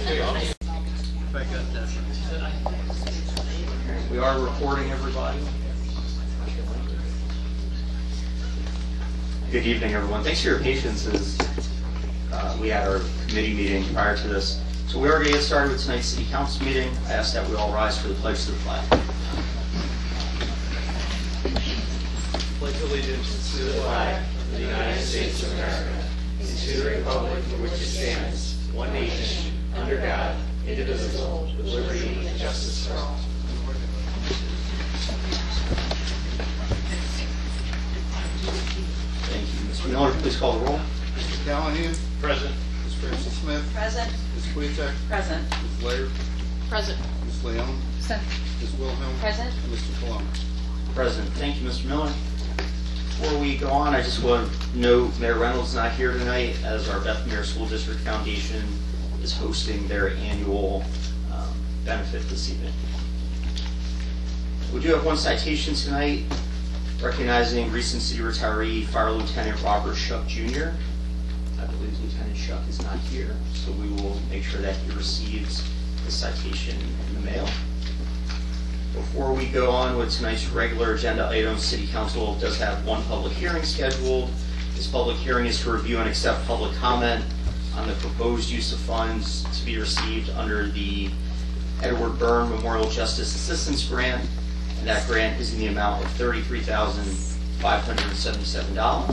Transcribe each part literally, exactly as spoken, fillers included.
We are recording, everybody. Good evening, everyone. Thanks for your patience as uh, we had our committee meeting prior to this. So we are going to get started with tonight's City Council meeting. I ask that we all rise for the pledge to the flag. Pledge allegiance to the flag of the United States of America and to the republic for which it stands, one nation, under God, indivisible, with liberty and justice for all. Thank you. Mister Miller, please call the roll. Mister Callahan. Present. Miz Tracy Smith. Present. Miz Kwiatek. Present. Miz Laird. Present. Miz Leon. Present. Miz Wilhelm. Present. And Mister Colon. Present. Thank you, Mister Miller. Before we go on, I just want to note Mayor Reynolds is not here tonight as our Bethmere School District Foundation is hosting their annual um, benefit this evening. We do have one citation tonight recognizing recent city retiree Fire Lieutenant Robert Shuck Junior I believe Lieutenant Shuck is not here, so we will make sure that he receives the citation in the mail. Before we go on with tonight's regular agenda items, City Council does have one public hearing scheduled. This public hearing is to review and accept public comment on the proposed use of funds to be received under the Edward Byrne Memorial Justice Assistance Grant, and that grant is in the amount of thirty-three thousand five hundred seventy-seven dollars.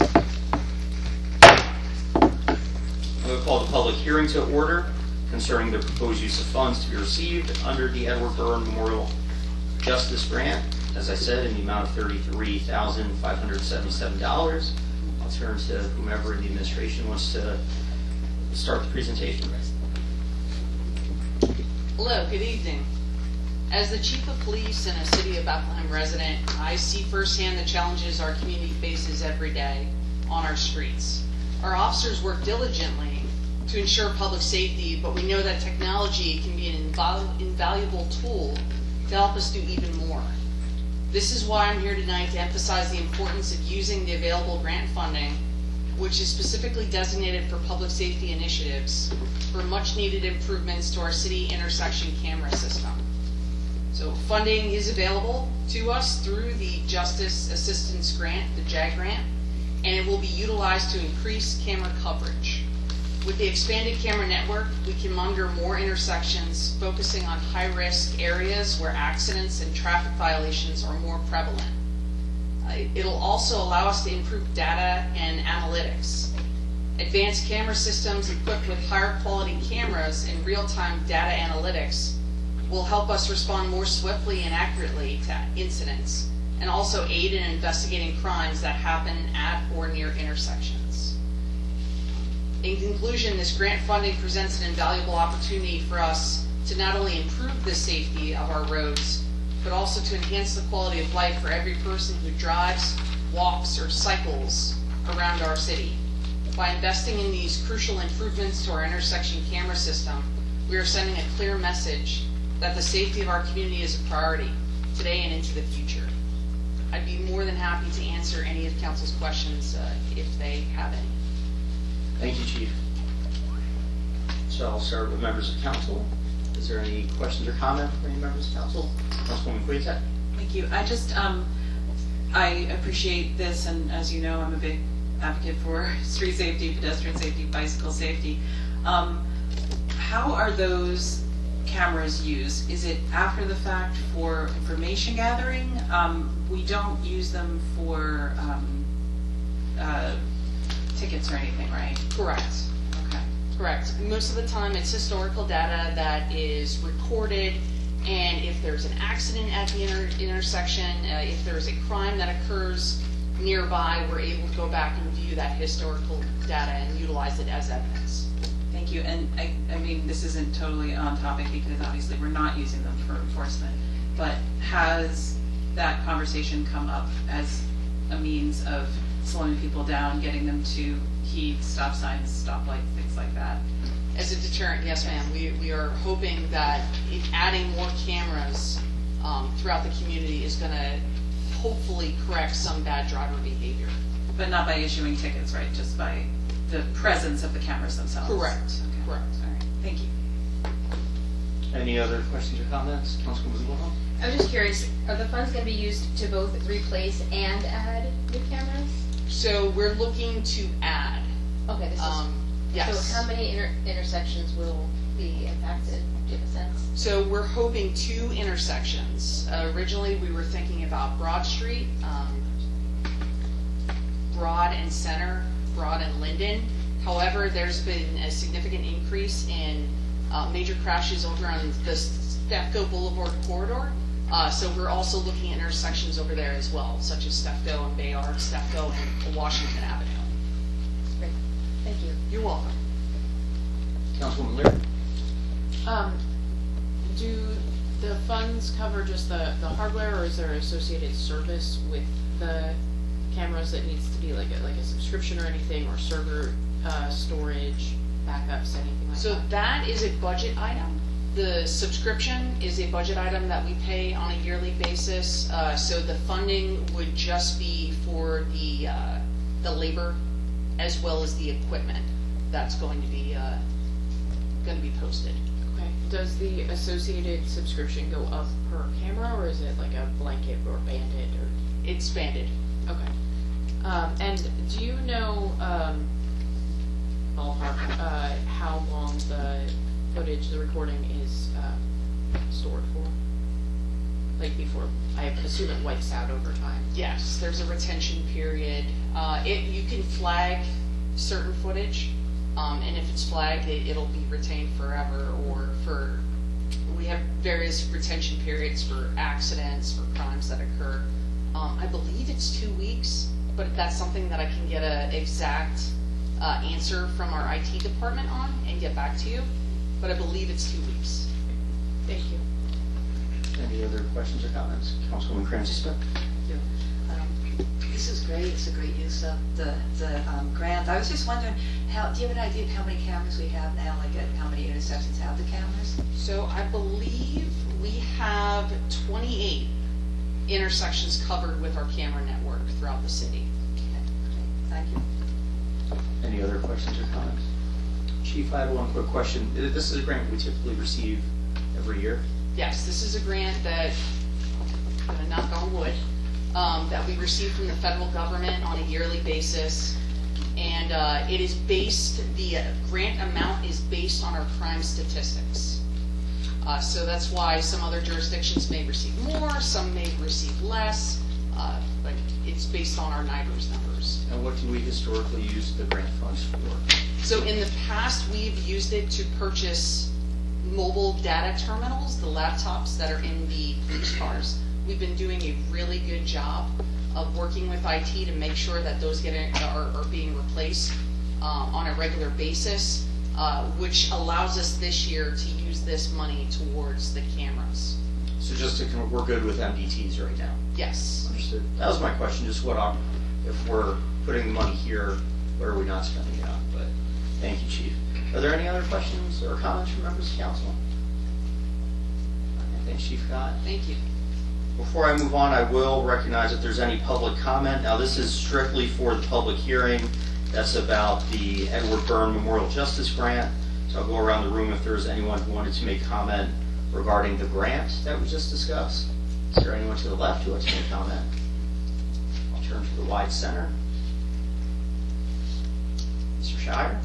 I'm going to call the public hearing to order concerning the proposed use of funds to be received under the Edward Byrne Memorial Justice Grant, as I said, in the amount of thirty-three thousand five hundred seventy-seven dollars. I'll turn to whomever in the administration wants to start the presentation. Hello, good evening. As the Chief of Police and a City of Bethlehem resident, I see firsthand the challenges our community faces every day on our streets. Our officers work diligently to ensure public safety, but we know that technology can be an invol- invaluable tool to help us do even more. This is why I'm here tonight to emphasize the importance of using the available grant funding, which is specifically designated for public safety initiatives, for much needed improvements to our city intersection camera system. So funding is available to us through the Justice Assistance Grant, the J A G grant, and it will be utilized to increase camera coverage. With the expanded camera network, we can monitor more intersections, focusing on high-risk areas where accidents and traffic violations are more prevalent. Uh, it'll also allow us to improve data and analytics. Advanced camera systems equipped with higher quality cameras and real-time data analytics will help us respond more swiftly and accurately to incidents, and also aid in investigating crimes that happen at or near intersections. In conclusion, this grant funding presents an invaluable opportunity for us to not only improve the safety of our roads, but also to enhance the quality of life for every person who drives, walks, or cycles around our city. By investing in these crucial improvements to our intersection camera system, we are sending a clear message that the safety of our community is a priority today and into the future. I'd be more than happy to answer any of Council's questions uh, if they have any. Thank you, Chief. So I'll start with members of council. Is there any questions or comment from any members of council? Councilwoman Kwiatek. Thank you. I just, um, I appreciate this, and as you know, I'm a big advocate for street safety, pedestrian safety, bicycle safety. Um, how are those cameras used? Is it after the fact for information gathering? Um, we don't use them for um, uh, tickets or anything, right? Correct. Okay. Correct. Most of the time it's historical data that is recorded, and if there's an accident at the inter intersection, uh, if there's a crime that occurs nearby, we're able to go back and view that historical data and utilize it as evidence. Thank you. And I, I mean, this isn't totally on topic because obviously we're not using them for enforcement, but has that conversation come up as a means of slowing people down, getting them to heed stop signs, stoplights, things like that? As a deterrent, yes, ma'am. We, we are hoping that if adding more cameras um, throughout the community is going to hopefully correct some bad driver behavior. But not by issuing tickets, right? Just by the presence of the cameras themselves. Correct. Okay. Correct. All right. Thank you. Any other questions or comments? Councilwoman Wilhelm? I was just curious, are the funds going to be used to both replace and add new cameras? So we're looking to add. Okay, this is, Um, yes. so how many inter- intersections will be impacted? Do you have a sense? So we're hoping two intersections. Uh, originally, we were thinking about Broad Street, um, Broad and Center, Broad and Linden. However, there's been a significant increase in uh, major crashes over on the Stefco Boulevard corridor. Uh, so we're also looking at intersections over there as well, such as Stefco and Bayard, Stefco and Washington Avenue. Great, thank you. You're welcome. Councilwoman Lear? Um, do the funds cover just the, the hardware, or is there associated service with the cameras that needs to be like a, like a subscription or anything, or server uh, storage, backups, anything like So that? that is a budget item. The subscription is a budget item that we pay on a yearly basis. Uh, so the funding would just be for the uh, the labor as well as the equipment that's going to be uh, going to be posted. Okay. Does the associated subscription go up per camera, or is it like a blanket or bandit or? It's banded. Okay. Um, and do you know, um, ballpark, uh, how long the footage, the recording is, uh, stored for? Like before, I assume it wipes out over time. Yes, there's a retention period. Uh, it you can flag certain footage, um, and if it's flagged, it, it'll be retained forever. Or for we have various retention periods for accidents, for crimes that occur. Um, I believe it's two weeks, but that's something that I can get a exact uh, answer from our I T department on and get back to you. But I believe it's two weeks. Thank you. Any other questions or comments? Councilwoman Clancy Smith? Um, This is great, it's a great use of the, the um, grant. I was just wondering, how, do you have an idea of how many cameras we have now, like at how many intersections have the cameras? So I believe we have twenty-eight intersections covered with our camera network throughout the city. Okay, great, thank you. Any other questions or comments? Chief, I have one quick question. This is a grant we typically receive every year. Yes, this is a grant that, I'm gonna knock on wood, um, that we receive from the federal government on a yearly basis. And uh, it is based, the uh, grant amount is based on our crime statistics. Uh, so that's why some other jurisdictions may receive more, some may receive less, uh, but it's based on our NIBRS numbers. And what do we historically use the grant funds for? So in the past, we've used it to purchase mobile data terminals, the laptops that are in the police cars. We've been doing a really good job of working with I T to make sure that those get in, are, are being replaced um, on a regular basis, uh, which allows us this year to use this money towards the cameras. So just to, con- we're good with M D Ts right now? Yes. Understood. That was my question, just what I'm, if we're putting the money here, what are we not spending it on? But thank you, Chief. Are there any other questions or comments from members of council? Okay, thanks, Chief Scott. Thank you. Before I move on, I will recognize if there's any public comment. Now, this is strictly for the public hearing. That's about the Edward Byrne Memorial Justice Grant. So I'll go around the room if there's anyone who wanted to make comment regarding the grant that was just discussed. Is there anyone to the left who wants to make comment? I'll turn to the wide center. Mister Shire?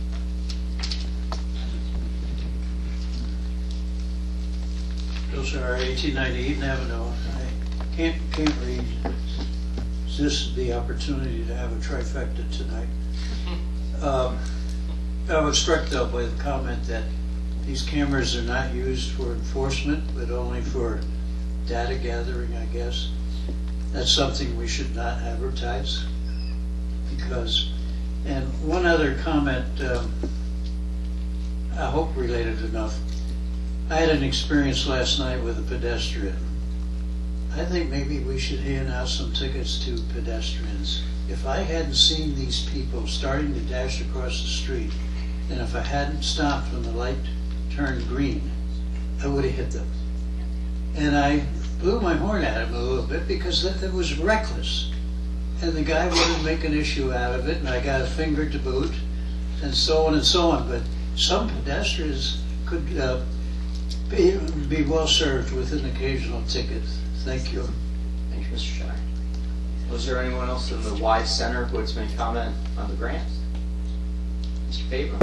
Bill Shire, eighteen ninety Eaton Avenue. I can't, can't read. Resist the opportunity to have a trifecta tonight. Um, I was struck though by the comment that these cameras are not used for enforcement, but only for data gathering, I guess. That's something we should not advertise. Because, and one other comment, um, I hope related enough. I had an experience last night with a pedestrian. I think maybe we should hand out some tickets to pedestrians. If I hadn't seen these people starting to dash across the street, and if I hadn't stopped when the light turned green, I would have hit them. And I blew my horn at him a little bit because that, that was reckless. And the guy wouldn't make an issue out of it, and I got a finger to boot, and so on and so on. But some pedestrians could uh, Be, be well served with an occasional ticket. Thank you. Thank you, Mister Shire. Was there anyone else in the wide center who would make comment on the grant? Mister Faber?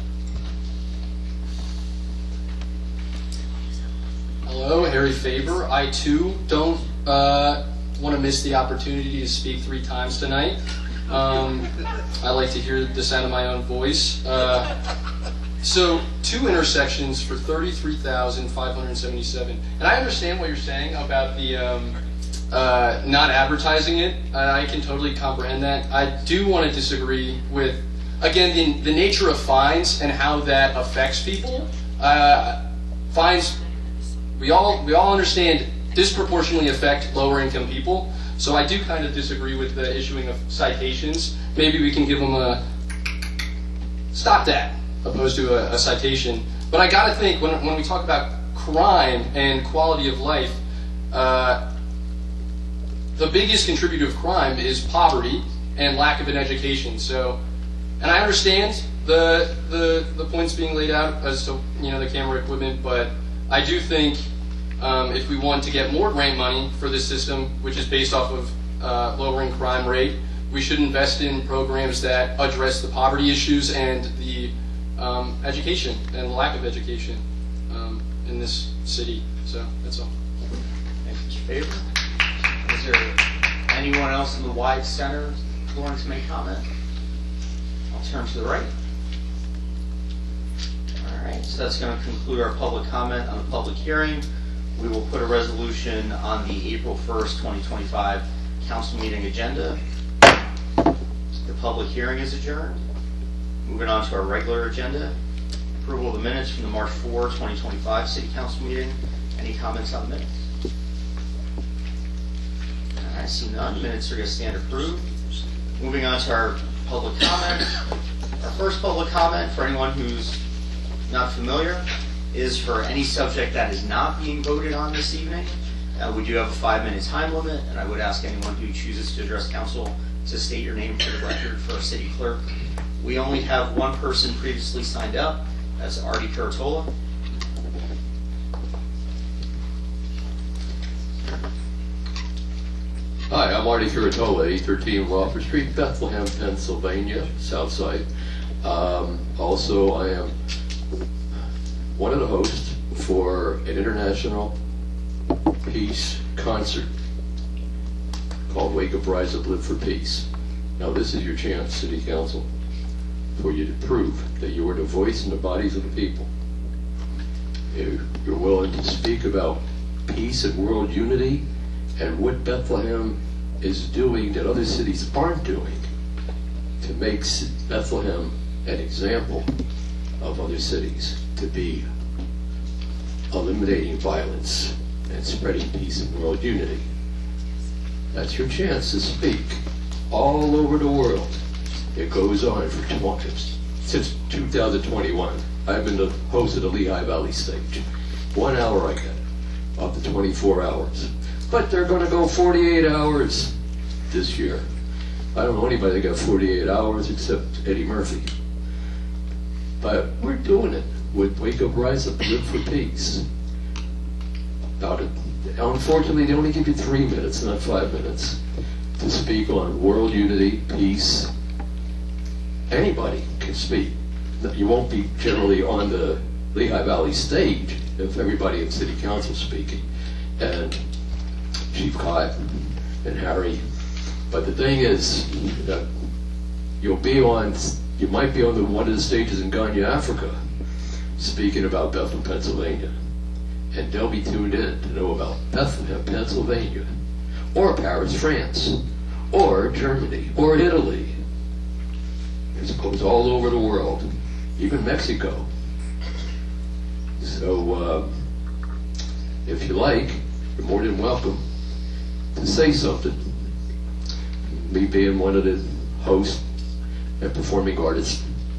Hello, Harry Faber. I too don't uh, want to miss the opportunity to speak three times tonight. Um, I like to hear the sound of my own voice. Uh, so, two intersections for thirty-three thousand five hundred seventy-seven. And I understand what you're saying about the um, uh, not advertising it. I can totally comprehend that. I do want to disagree with, again, the, the nature of fines and how that affects people. Uh, fines, we all we all understand, disproportionately affect lower income people. So I do kind of disagree with the issuing of citations. Maybe we can give them a stop that opposed to a, a citation. But I got to think, when, when we talk about crime and quality of life, uh, the biggest contributor of crime is poverty and lack of an education. So, and I understand the the the points being laid out as to, you know, the camera equipment, but I do think um, if we want to get more grant money for this system, which is based off of uh, lowering crime rate, we should invest in programs that address the poverty issues and the um, education and lack of education um, in this city. So that's all. Thank you, Mister Faber. Is there anyone else in the wide center who wants to make comment? I'll turn to the right. All right, so that's going to conclude our public comment on the public hearing. We will put a resolution on the April first, twenty twenty-five council meeting agenda. The public hearing is adjourned. Moving on to our regular agenda. Approval of the minutes from the March fourth, twenty twenty-five city council meeting. Any comments on the minutes? I see none. Minutes are going to stand approved. Moving on to our public comment. Our first public comment, for anyone who's not familiar, is for any subject that is not being voted on this evening. Uh, we do have a five-minute time limit, and I would ask anyone who chooses to address council to state your name for the record for our city clerk. We only have one person previously signed up. That's Artie Curatola. Hi, I'm Artie Curatola, eight thirteen Wofford Street, Bethlehem, Pennsylvania, South Side. Um, also, I am one of the hosts for an international peace concert called Wake Up, Rise Up, Live for Peace. Now, this is your chance, City Council, for you to prove that you are the voice and the bodies of the people. If you're willing to speak about peace and world unity and what Bethlehem is doing that other cities aren't doing to make Bethlehem an example of other cities, to be eliminating violence and spreading peace and world unity. That's your chance to speak all over the world. It goes on for twenty, since two thousand twenty-one. I've been the host of the Lehigh Valley stage. One hour I get, up to twenty-four hours. But they're going to go forty-eight hours this year. I don't know anybody that got forty-eight hours except Eddie Murphy. But we're doing it with Wake Up, Rise Up, Live for Peace. Now, unfortunately, they only give you three minutes, not five minutes, to speak on world unity, peace. Anybody can speak. You won't be generally on the Lehigh Valley stage if everybody in City Council speaking. And Chief Cott and Harry. But the thing is that you'll be on, you might be on the, one of the stages in Ghana, Africa, speaking about Bethlehem, Pennsylvania. And they'll be tuned in to know about Bethlehem, Pennsylvania, or Paris, France, or Germany, or Italy. It goes all over the world, even Mexico. So, uh, if you like, you're more than welcome to say something. Me being one of the hosts and performing artists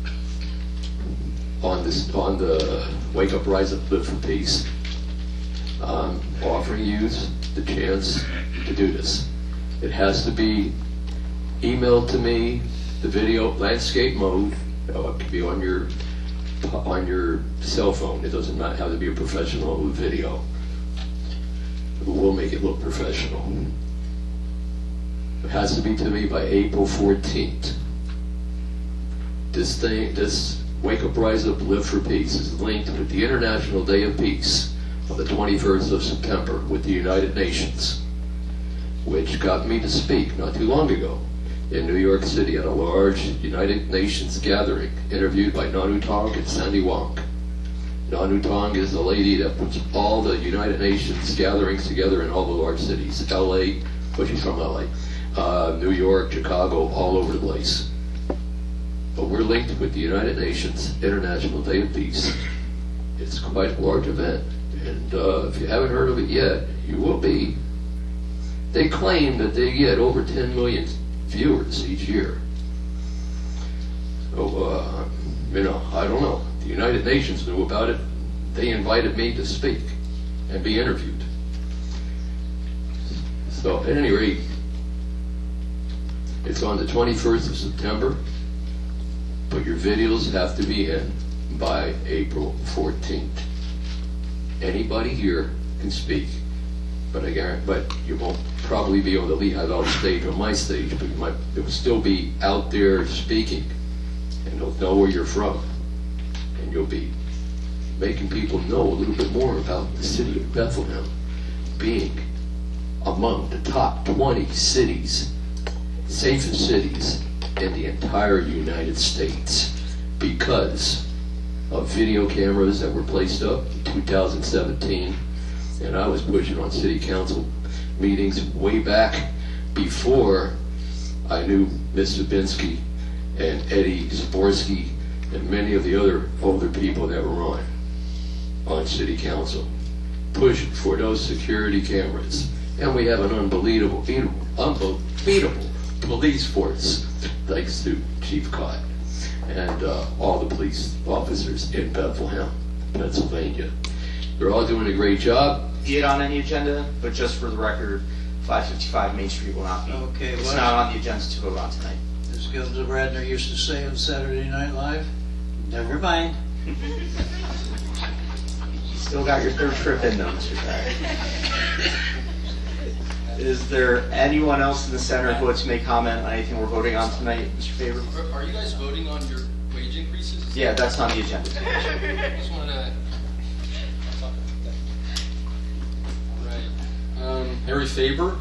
on this, on the Wake Up, Rise Up, Live for Peace, um, offering you the chance to do this. It has to be emailed to me, the video landscape mode. You know, it could be on your on your cell phone. It doesn't not have to be a professional video. We'll make it look professional. It has to be to me by April fourteenth. This thing, this Wake Up, Rise Up, Live for Peace is linked with the International Day of Peace on the twenty-first of September with the United Nations, which got me to speak not too long ago in New York City at a large United Nations gathering, interviewed by Nanu Tong and Sandy Wong. Nanu Tong is the lady that puts all the United Nations gatherings together in all the large cities. L A, but she's from L A, uh, New York, Chicago, all over the place. But we're linked with the United Nations International Day of Peace. It's quite a large event, and uh, if you haven't heard of it yet, you will be. They claim that they get over ten million viewers each year. So, uh, you know, I don't know. The United Nations knew about it. They invited me to speak and be interviewed. So, at any rate, it's on the twenty-first of September, but your videos have to be in by April fourteenth. Anybody here can speak, but I guarantee, but you won't probably be able to have out stage on my stage, but you might, it will still be out there speaking, and they'll know where you're from, and you'll be making people know a little bit more about the city of Bethlehem being among the top twenty cities, safest cities in the entire United States, because of video cameras that were placed up in two thousand seventeen, and I was pushing on city council meetings way back before I knew Miz Zabinski and Eddie Zaborski and many of the other older people that were on on city council, pushing for those security cameras. And we have an unbelievable, unbelievable police force, thanks to Chief Cott and uh, all the police officers in Bethlehem, Pennsylvania. They're all doing a great job. Be it on any agenda, but just for the record, five fifty-five Main Street will not be. Okay, It's what- not on the agenda to vote on tonight. As Gilda Radner used to say on Saturday Night Live, never mind. You still got your third trip in though, Mister Barrett. Is there anyone else in the center who wants to make comment on anything we're voting on tonight, Mister Faber? Are you guys voting on your wage increases? Yeah, that's on the agenda. Just wanted to. Right. Um, Harry Faber.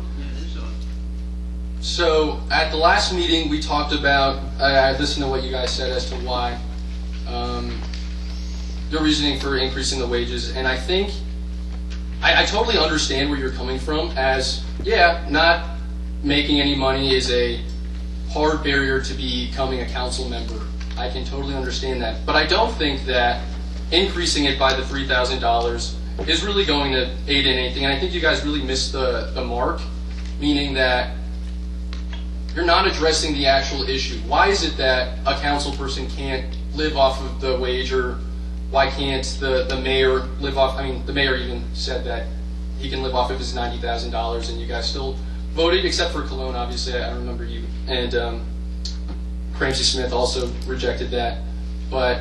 So at the last meeting, we talked about. I, I listened to what you guys said as to why um, the reasoning for increasing the wages, and I think I, I totally understand where you're coming from. As yeah, not making any money is a hard barrier to becoming a council member. I can totally understand that, but I don't think that increasing it by the three thousand dollars is really going to aid in anything. And I think you guys really missed the, the mark, meaning that you're not addressing the actual issue. Why is it that a council person can't live off of the wage, or why can't the, the mayor live off, I mean, the mayor even said that he can live off of his ninety thousand dollars, and you guys still voted, except for Cologne, obviously, I remember you, and um, Cramsey Smith also rejected that. But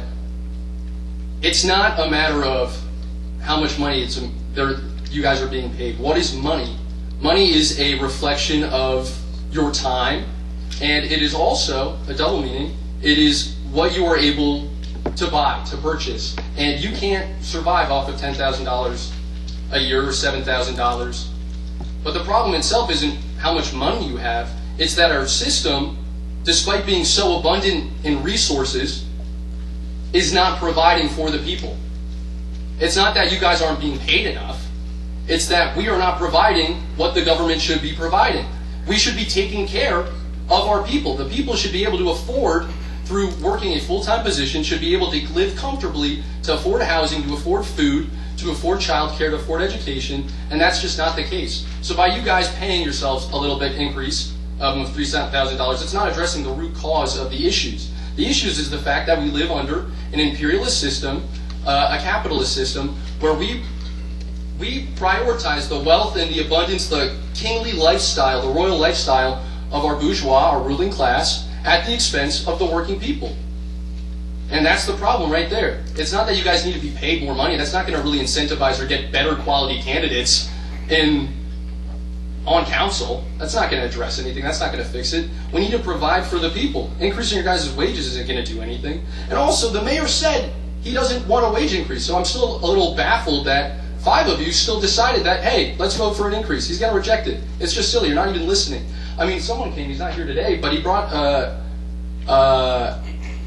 it's not a matter of how much money it's there you guys are being paid. What is money? Money is a reflection of your time, and it is also a double meaning. It is what you are able to buy, to purchase, and you can't survive off of ten thousand dollars a year or seven thousand dollars. But the problem itself isn't how much money you have, it's that our system, despite being so abundant in resources, is not providing for the people. It's not that you guys aren't being paid enough, it's that we are not providing what the government should be providing. We should be taking care of our people. The people should be able to afford, through working a full-time position, should be able to live comfortably, to afford housing, to afford food, to afford childcare, to afford education, and that's just not the case. So by you guys paying yourselves a little bit increase um, of three thousand dollars, it's not addressing the root cause of the issues. The issues is the fact that we live under an imperialist system, uh, a capitalist system, where we we prioritize the wealth and the abundance, the kingly lifestyle, the royal lifestyle of our bourgeois, our ruling class, at the expense of the working people. And that's the problem right there. It's not that you guys need to be paid more money. That's not going to really incentivize or get better quality candidates in on council. That's not going to address anything. That's not going to fix it. We need to provide for the people. Increasing your guys' wages isn't going to do anything. And also, the mayor said he doesn't want a wage increase. So I'm still a little baffled that five of you still decided that, hey, let's vote for an increase. He's going to reject it. It's just silly. You're not even listening. I mean, someone came. He's not here today, but he brought uh, uh,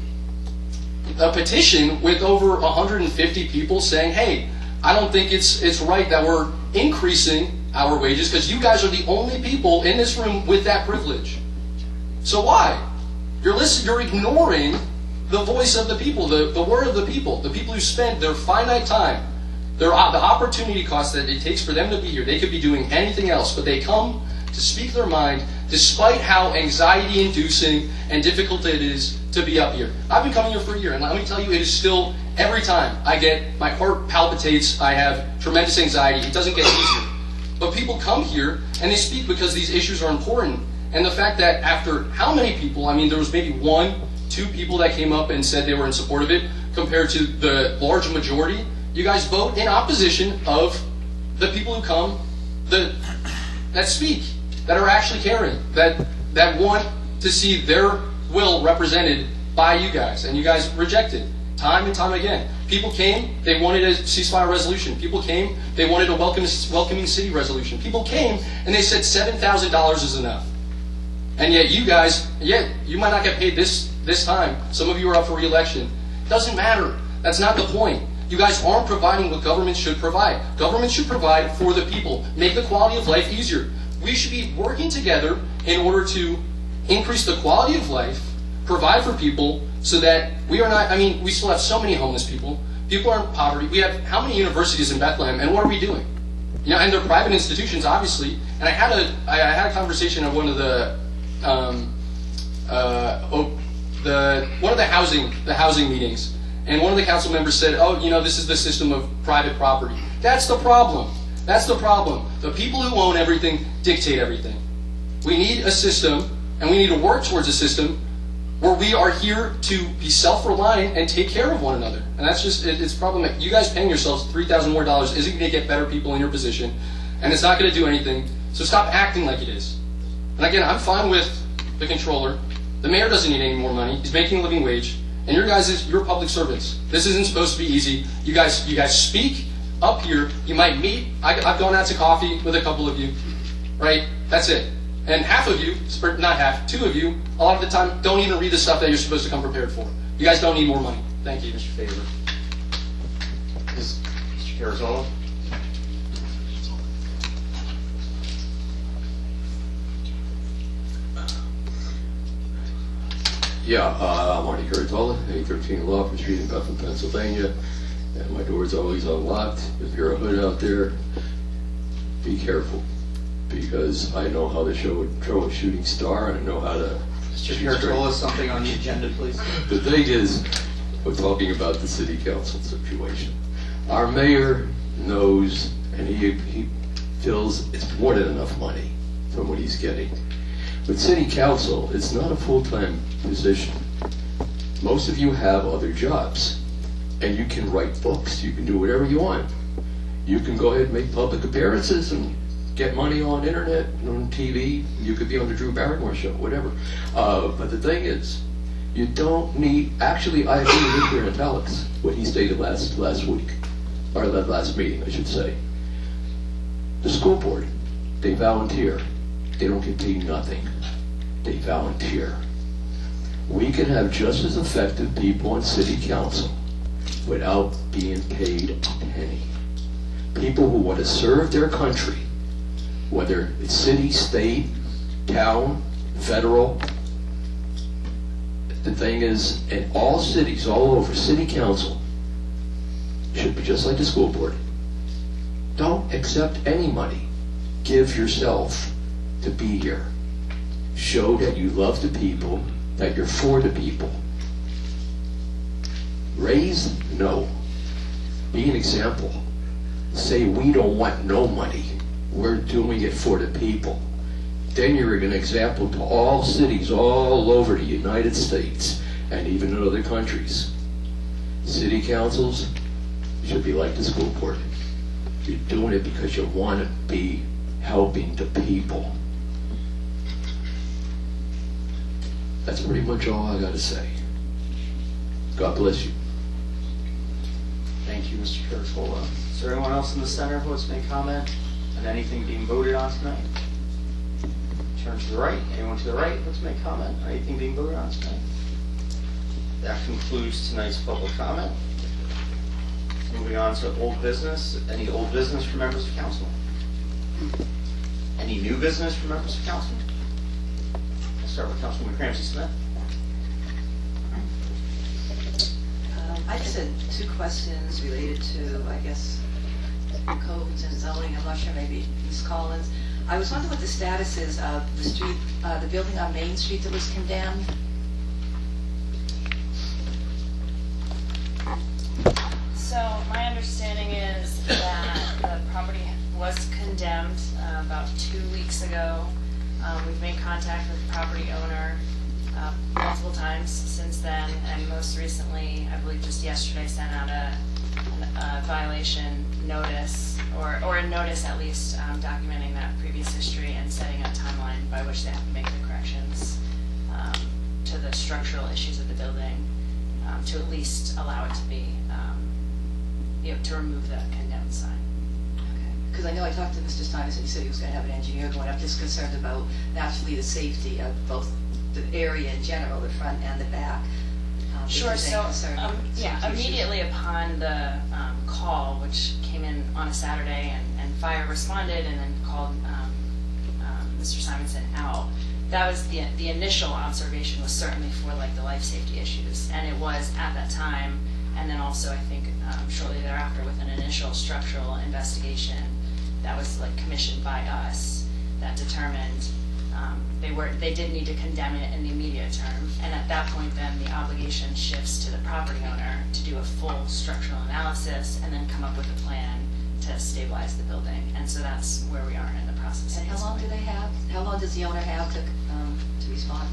a petition with over one hundred fifty people saying, hey, I don't think it's it's right that we're increasing our wages because you guys are the only people in this room with that privilege. So why? You're listening, you're ignoring the voice of the people, the, the word of the people, the people who spend their finite time, their, uh, the opportunity cost that it takes for them to be here. They could be doing anything else, but they come to speak their mind despite how anxiety-inducing and difficult it is to be up here. I've been coming here for a year, and let me tell you, it is still, every time I get, my heart palpitates, I have tremendous anxiety. It doesn't get easier. But people come here, and they speak because these issues are important. And the fact that after how many people, I mean, there was maybe one, two people that came up and said they were in support of it, compared to the large majority, you guys vote in opposition of the people who come, the, that speak, that are actually caring, that, that want to see their will represented by you guys, and you guys reject it time and time again. People came, they wanted a ceasefire resolution. People came, they wanted a welcome, welcoming city resolution. People came, and they said seven thousand dollars is enough. And yet you guys, yet you might not get paid this, this time. Some of you are up for re-election. Doesn't matter. That's not the point. You guys aren't providing what government should provide. Government should provide for the people, make the quality of life easier. We should be working together in order to increase the quality of life, provide for people, so that we are not, I mean, we still have so many homeless people. People are in poverty. We have how many universities in Bethlehem, and what are we doing? You know, and they're private institutions, obviously. And I had a, I had a conversation at one of the, um, uh, oh, the, one of the housing, the housing meetings, and one of the council members said, oh, you know, this is the system of private property. That's the problem. That's the problem. The people who own everything dictate everything. We need a system, and we need to work towards a system where we are here to be self-reliant and take care of one another. And that's just, it, it's problematic. You guys paying yourselves three thousand more dollars isn't going to get better people in your position, and it's not going to do anything. So stop acting like it is. And again, I'm fine with the controller. The mayor doesn't need any more money. He's making a living wage. And your guys, is you're public servants. This isn't supposed to be easy. You guys, you guys speak up here. You might meet. I, I've gone out to coffee with a couple of you, right? That's it. And half of you, not half, two of you, a lot of the time don't even read the stuff that you're supposed to come prepared for. You guys don't need more money. Thank you. Mister Favor. Mister Carrizolo? Yeah, uh, I'm Marty Carrizolo, eight thirteen Lawford Street in Bethlehem, Pennsylvania. And my door's always unlocked. If you're a hood out there, be careful. Because I know how to show, throw a shooting star, and I know how to... Mister Carrizolo, something on the agenda, please. The thing is, we're talking about the city council situation. Our mayor knows, and he, he feels it's more than enough money from what he's getting. But city council, it's not a full-time position. Most of you have other jobs, and you can write books, you can do whatever you want. You can go ahead and make public appearances and get money on internet, on T V. You could be on the Drew Barrymore show, whatever. Uh, but the thing is, you don't need, actually I agree with Grant Alex, what he stated last, last week, or that last meeting, I should say. The school board, they volunteer. They don't get paid nothing. They volunteer. We can have just as effective people on city council without being paid a penny. People who want to serve their country, whether it's city, state, town, federal. The thing is, in all cities, all over, city council should be just like the school board. Don't accept any money. Give yourself to be here. Show that you love the people, that you're for the people. Raise? No. Be an example. Say we don't want no money. We're doing it for the people. Then you're an example to all cities all over the United States and even in other countries. City councils should be like the school board. You're doing it because you want to be helping the people. That's pretty much all I got to say. God bless you. Thank you, Mister Kurtola. Is there anyone else in the center who wants to make a comment on anything being voted on tonight? Turn to the right. Anyone to the right wants to make a comment on anything being voted on tonight? That concludes tonight's public comment. Moving on to old business. Any old business for members of council? Any new business for members of council? I'll start with Councilwoman Ramsey Smith. Um, I just had two questions related to, I guess, codes and zoning. I'm not sure, maybe Miz Collins. I was wondering what the status is of the street, uh, the building on Main Street that was condemned. So my understanding is that the property was condemned uh, about two weeks ago. Um, We've made contact with the property owner uh, multiple times since then, and most recently, I believe just yesterday, sent out a, a violation notice, or, or a notice at least um, documenting that previous history and setting a timeline by which they have to make the corrections um, to the structural issues of the building, um, to at least allow it to be, um, you know, to remove the condemned sign. Because I know I talked to Mister Steiners and he said he was going to have an engineer going. I'm just concerned about naturally the safety of both the area in general, the front and the back. Um, if Sure, there's any so, concern um, with yeah, safety issues. immediately upon the um, call, which came in on a Saturday, and, and fire responded and then called um, um, Mister Simonson out, that was the, the initial observation was certainly for like the life safety issues, and it was at that time, and then also I think um, shortly thereafter with an initial structural investigation that was like commissioned by us that determined um, they were they did need to condemn it in the immediate term, and at that point then the obligation shifts to the property owner to do a full structural analysis and then come up with a plan to stabilize the building, and so that's where we are in the process. And how long do they have? How long does the owner have to um, to respond?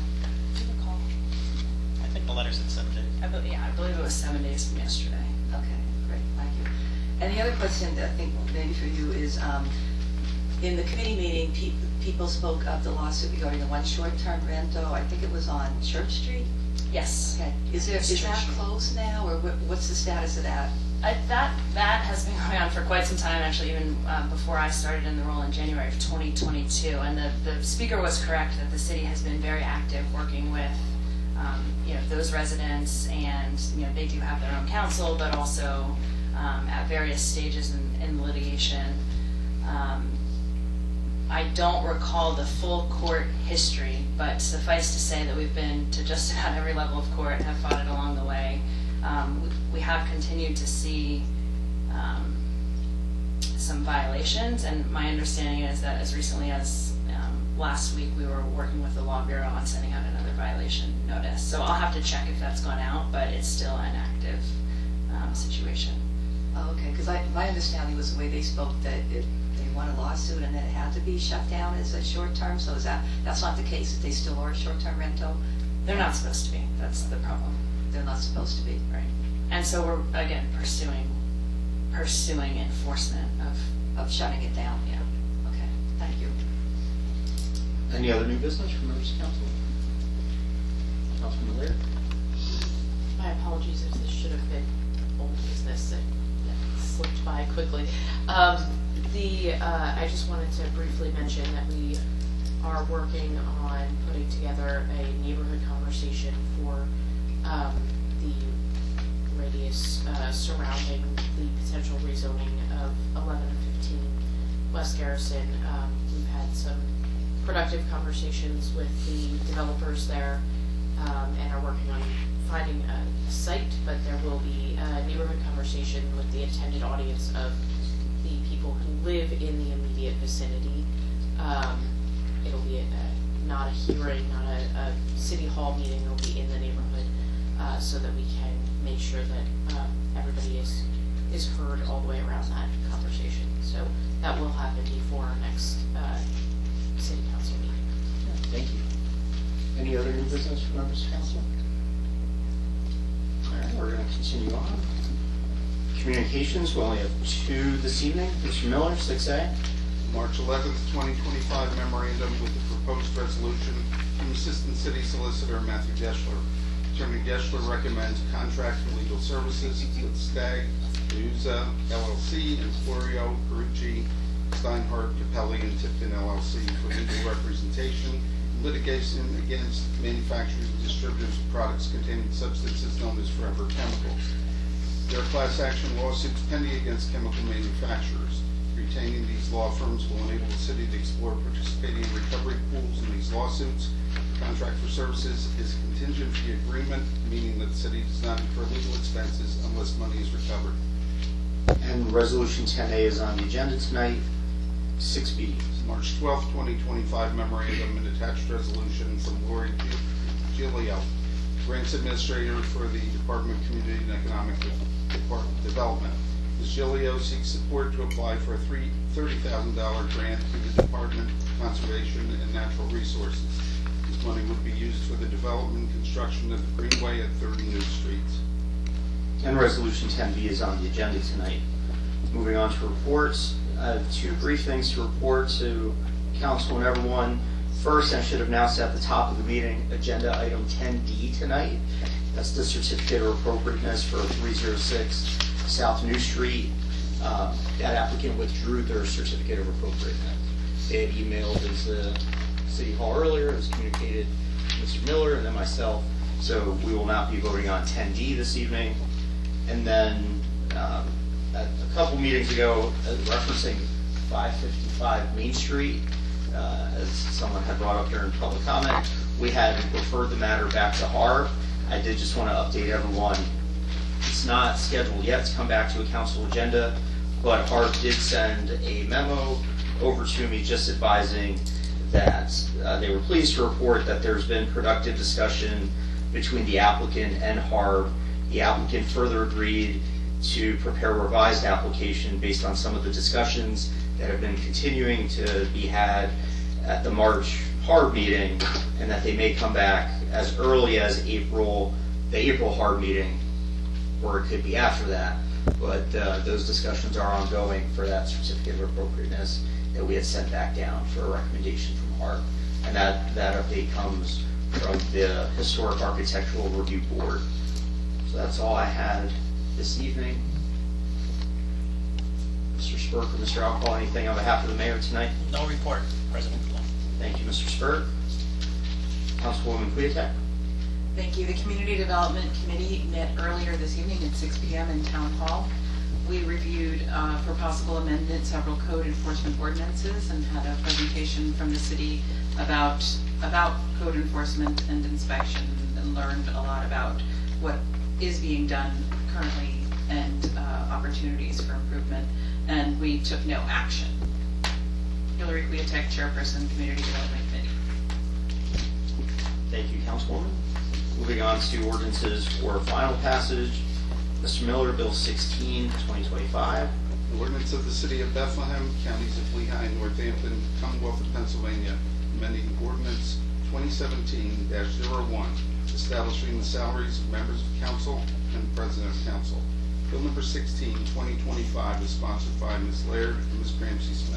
I think the letter said seven days. I be, yeah, I believe it was seven days from yesterday. Okay, great, thank you. And the other question that I think maybe for you is, um, in the committee meeting, pe people spoke of the lawsuit regarding the one short-term rental. I think it was on Church Street. Yes. Okay. Is there It's is Church that Street. closed now, or what, what's the status of that? I, that that has been going on for quite some time, actually, even uh, before I started in the role in January of twenty twenty-two. And the, the speaker was correct that the city has been very active working with um, you know those residents, and you know they do have their own counsel, but also um, at various stages in, in litigation. Um, I don't recall the full court history, but suffice to say that we've been to just about every level of court and have fought it along the way. Um, we, we have continued to see um, some violations, and my understanding is that as recently as um, last week we were working with the Law Bureau on sending out another violation notice. So I'll have to check if that's gone out, but it's still an active um, situation. Oh, okay, because my understanding was the way they spoke that it, they won a lawsuit and that it had to be shut down as a short term. So is that that's not the case? That they still are a short term rental? They're not supposed to be. That's the problem. They're not supposed to be. Right. And so we're again pursuing pursuing enforcement of Of shutting it down. yeah. Okay, thank you. Any other new business from members of council? Councilman Lear? My apologies if this should have been old business that that slipped by quickly. Um, the, uh, I just wanted to briefly mention that we are working on putting together a neighborhood conversation for um, the radius uh, surrounding the potential rezoning of eleven and fifteen West Garrison. Um, we've had some productive conversations with the developers there um, and are working on finding a site, but there will be a neighborhood conversation with the intended audience of the people who live in the immediate vicinity. Um, it'll be a, a, not a hearing, not a, a city hall meeting, it'll be in the neighborhood uh, so that we can make sure that uh, everybody is, is heard all the way around that conversation. So that will happen before our next uh, city council meeting. Thank you. Any other new business from members of council? All right. we're going to continue on. Communications, we only have two this evening. Mister Miller, six A. March eleventh, twenty twenty-five memorandum with the proposed resolution from Assistant City Solicitor Matthew Geschler. Attorney Geschler recommends a contract for legal services with Stagg, Deuza, L L C, and Florio, Carucci, Steinhardt, Capelli, and Tipton, L L C for legal representation, litigation against manufacturers and distributors of products containing substances known as forever chemicals. There are class action lawsuits pending against chemical manufacturers. Retaining these law firms will enable the city to explore participating in recovery pools in these lawsuits. The contract for services is a contingent fee agreement, meaning that the city does not incur legal expenses unless money is recovered. And Resolution ten A is on the agenda tonight. six B. March twelfth, twenty twenty-five memorandum and attached resolution from Lori Giglio, Grants Administrator for the Department of Community and Economic De- Development. Miz Giglio seeks support to apply for a thirty thousand dollars grant through the Department of Conservation and Natural Resources. This money would be used for the development and construction of the Greenway at thirty New Street. And Resolution ten B is on the agenda tonight. Moving on to reports. I have two brief things to report to council and everyone. First, I should have announced at the top of the meeting, agenda item ten D tonight. That's the certificate of appropriateness for three oh six South New Street. Um, that applicant withdrew their certificate of appropriateness. They had emailed into City Hall earlier. It was communicated to Mister Miller and then myself. So we will not be voting on ten D this evening. And then um, a couple meetings ago, uh, referencing five fifty-five Main Street, uh, as someone had brought up during public comment, we had referred the matter back to H A R B. I did just want to update everyone. It's not scheduled yet to come back to a council agenda, but H A R B did send a memo over to me just advising that uh, they were pleased to report that there's been productive discussion between the applicant and H A R B. The applicant further agreed to prepare a revised application based on some of the discussions that have been continuing to be had at the March H A R B meeting, and that they may come back as early as April, the April H A R B meeting, or it could be after that. But uh, those discussions are ongoing for that certificate of appropriateness that we had sent back down for a recommendation from H A R B. And that, that update comes from the Historic Architectural Review Board. So that's all I had this evening. Mister Spurk or Mister Alcohol, anything on behalf of the mayor tonight? No report, President Colon. Thank you, Mister Spurk. Councilwoman Kwiatek. Thank you. The Community Development Committee met earlier this evening at six p m in Town Hall. We reviewed, uh, for possible amendment, several code enforcement ordinances and had a presentation from the city about, about code enforcement and inspection, and learned a lot about what is being done currently and uh, opportunities for improvement, and we took no action. Hillary Kwiatek, Chairperson, Community Development Committee. Thank you, Councilwoman. Moving on to ordinances for final passage. Mister Miller, Bill sixteen, twenty twenty-five. The ordinance of the City of Bethlehem, Counties of Lehigh and Northampton, Commonwealth of Pennsylvania, amending Ordinance twenty seventeen dash zero one, establishing the salaries of members of council and president of council. Bill number sixteen, twenty twenty-five is sponsored by Miz Laird and Miz Ramsey Smith.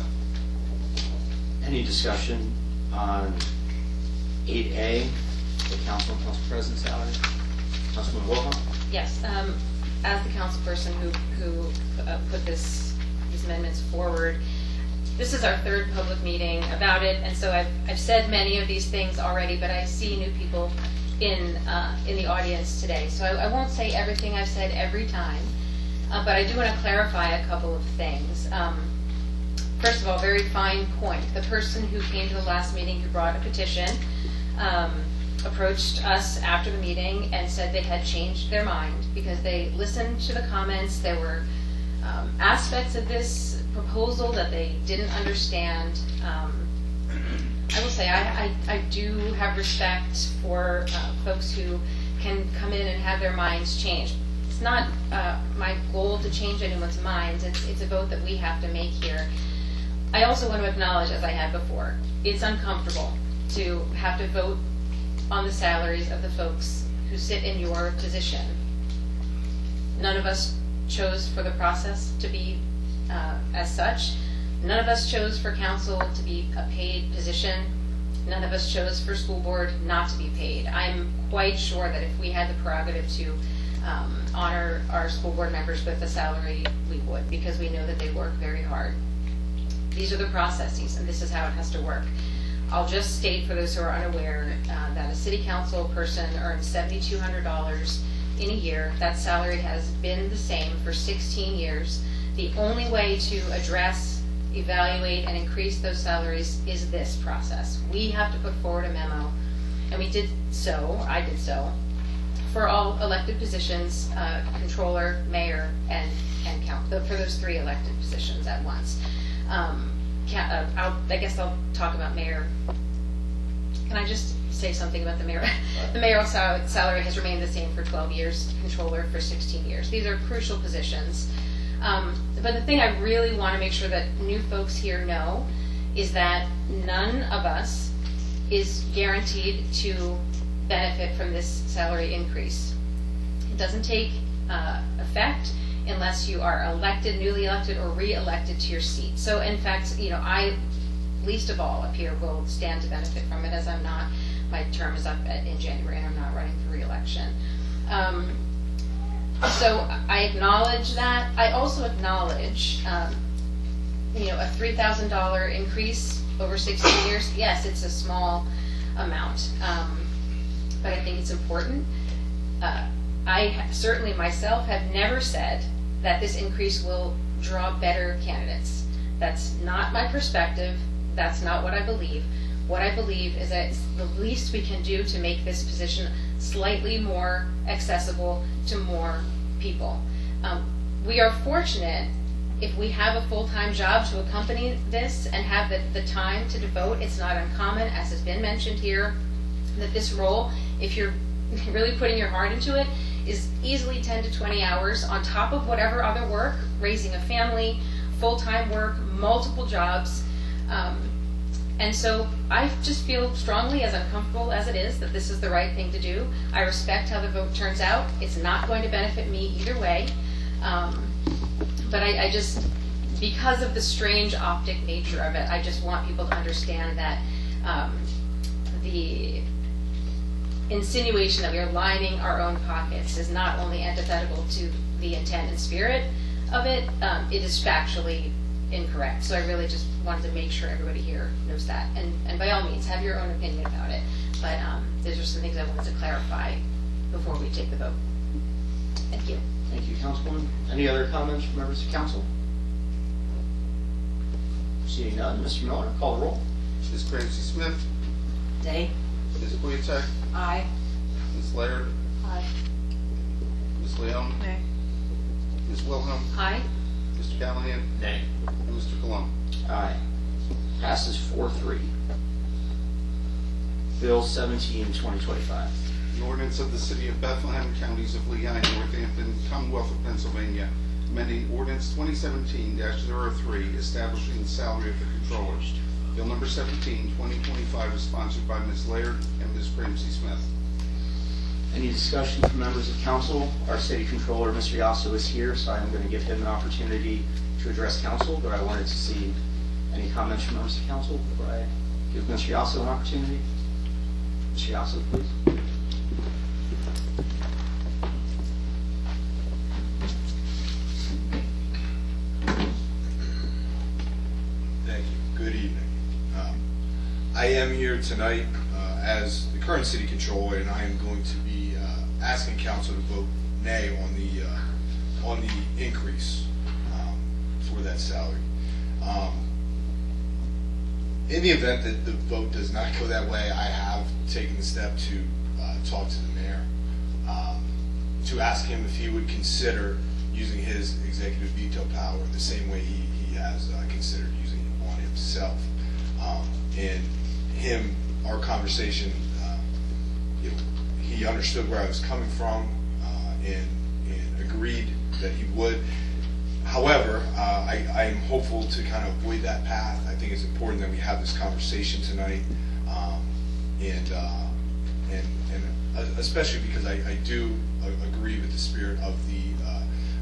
Any discussion on eight A, the council and council president salary? Councilman Wilhelm? Yes, um, as the council person who, who uh, put this, these amendments forward, this is our third public meeting about it, and so I've, I've said many of these things already, but I see new people in, uh, in the audience today. So I, I won't say everything I've said every time, uh, but I do want to clarify a couple of things. Um, first of all, very fine point. The person who came to the last meeting who brought a petition um, approached us after the meeting and said they had changed their mind because they listened to the comments. There were um, aspects of this proposal that they didn't understand. Um, I will say I, I, I do have respect for uh, folks who can come in and have their minds changed. It's not uh, my goal to change anyone's minds. It's, it's a vote that we have to make here. I also want to acknowledge, as I had before, it's uncomfortable to have to vote on the salaries of the folks who sit in your position. None of us chose for the process to be uh, as such. None of us chose for council to be a paid position. None of us chose for school board not to be paid. I'm quite sure that if we had the prerogative to um, honor our school board members with a salary, we would, because we know that they work very hard. These are the processes, and this is how it has to work. I'll just state for those who are unaware uh, that a city council person earns seven thousand two hundred dollars in a year. That salary has been the same for sixteen years. The only way to address, evaluate, and increase those salaries is this process. We have to put forward a memo, and we did so, I did so, for all elected positions, uh, controller, mayor, and, and count, for those three elected positions at once. Um, can, uh, I'll, I guess I'll talk about mayor. Can I just say something about the mayor? The mayoral sal salary has remained the same for twelve years, controller for sixteen years. These are crucial positions. Um, but the thing I really want to make sure that new folks here know is that none of us is guaranteed to benefit from this salary increase. It doesn't take uh, effect unless you are elected, newly elected, or re-elected to your seat. So in fact, you know, I, least of all up here, will stand to benefit from it, as I'm not, my term is up at, in January, and I'm not running for re-election. Um, so I acknowledge that. I also acknowledge, um, you know, a three thousand dollar increase over sixteen years. Yes, it's a small amount, um, but I think it's important. Uh, I certainly myself have never said that this increase will draw better candidates. That's not my perspective. That's not what I believe. What I believe is that it's the least we can do to make this position slightly more accessible to more people. Um, we are fortunate if we have a full-time job to accompany this and have the, the time to devote. It's not uncommon, as has been mentioned here, that this role, if you're really putting your heart into it, is easily ten to twenty hours on top of whatever other work, raising a family, full-time work, multiple jobs. Um, and so I just feel strongly, as uncomfortable as it is, that this is the right thing to do. I respect how the vote turns out. It's not going to benefit me either way. Um, but I, I just, because of the strange optic nature of it, I just want people to understand that um, the insinuation that we are lining our own pockets is not only antithetical to the intent and spirit of it, um, it is factually incorrect. So I really just wanted to make sure everybody here knows that. And, and by all means, have your own opinion about it. But um, those are some things I wanted to clarify before we take the vote. Thank you. Thank you, Councilwoman. Any other comments from members of council? Seeing none, Mister Miller, call the roll. Miz Ramsey Smith, Nay. Miz Boyacek, Aye. Miz Laird, Aye. Miz Leon, Nay. Miz Wilhelm, Aye. Mister Callahan, Nay. and Mister Colon. Aye. Passes four three. Bill seventeen, twenty twenty-five. An ordinance of the City of Bethlehem, Counties of Lehigh and Northampton, Commonwealth of Pennsylvania, amending ordinance twenty seventeen dash zero three, establishing the salary of the controllers. Bill number seventeen, twenty twenty-five is sponsored by Miz Laird and Miz Ramsey Smith. Any discussion from members of council? Our city controller, Mister Yasso, is here, so I'm going to give him an opportunity to address council, but I wanted to see any comments from members of council before I give Mister Yasso an opportunity. Mister Yasso, please. Thank you. Good evening. Um, I am here tonight uh, as the current city controller, and I am going to be uh, asking council to vote nay on the uh, on the increase um, for that salary. Um, in the event that the vote does not go that way, I have taken the step to uh, talk to the mayor um, to ask him if he would consider using his executive veto power the same way he, he has uh, considered using it on himself. Um, and him, our conversation, uh, you know, he understood where I was coming from uh, and, and agreed that he would. However, uh, I, I am hopeful to kind of avoid that path. I think it's important that we have this conversation tonight, um, and, uh, and and especially because I, I do agree with the spirit of the uh,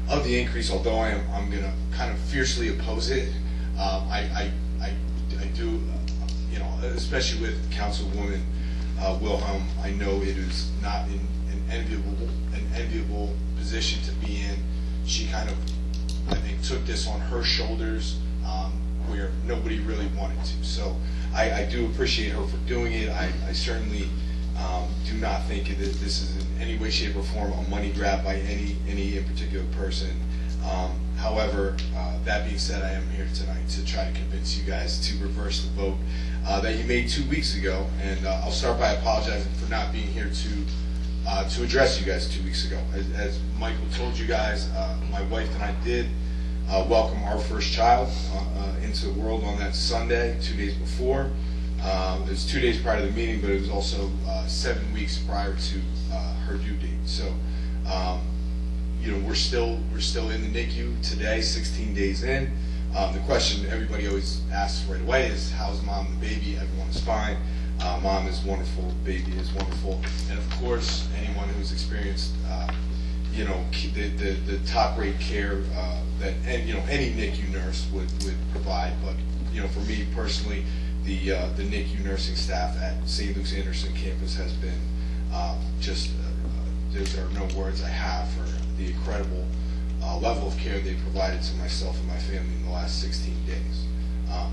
of the increase, although I am, I'm going to kind of fiercely oppose it. Um, I, I, I, I do, uh, you know, especially with Councilwoman uh, Wilhelm, I know it is not in an enviable, an enviable position to be in. She kind of, I think, took this on her shoulders um, where nobody really wanted to. So I, I do appreciate her for doing it. I, I certainly um, do not think that this is in any way, shape, or form a money grab by any any in particular person. Um, however, uh, that being said, I am here tonight to try to convince you guys to reverse the vote uh, that you made two weeks ago. And uh, I'll start by apologizing for not being here to uh, to address you guys two weeks ago. As, as Michael told you guys, uh, my wife and I did uh, welcome our first child uh, uh, into the world on that Sunday, two days before. Um, it was two days prior to the meeting, but it was also uh, seven weeks prior to uh, her due date. So, um, you know, we're still we're still in the N I C U today, sixteen days in. Um, the question everybody always asks right away is, how's mom and the baby? Everyone is fine. Uh, mom is wonderful. Baby is wonderful. And of course, anyone who's experienced, uh, you know, the the, the top rate care uh, that and you know any N I C U nurse would would provide. But you know, for me personally, the uh, the N I C U nursing staff at Saint Luke's Anderson campus has been uh, just uh, there, there are no words I have for the incredible uh, level of care they provided to myself and my family in the last sixteen days. Um,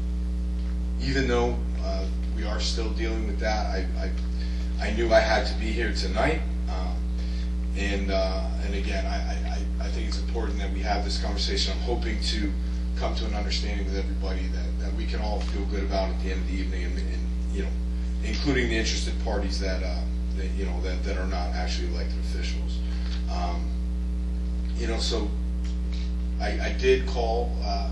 even though uh, we are still dealing with that, I, I I knew I had to be here tonight, um, and uh, and again, I, I I think it's important that we have this conversation. I'm hoping to come to an understanding with everybody that, that we can all feel good about at the end of the evening, and, and you know, including the interested parties that, uh, that you know that, that are not actually elected officials. Um, you know, so I, I did call uh,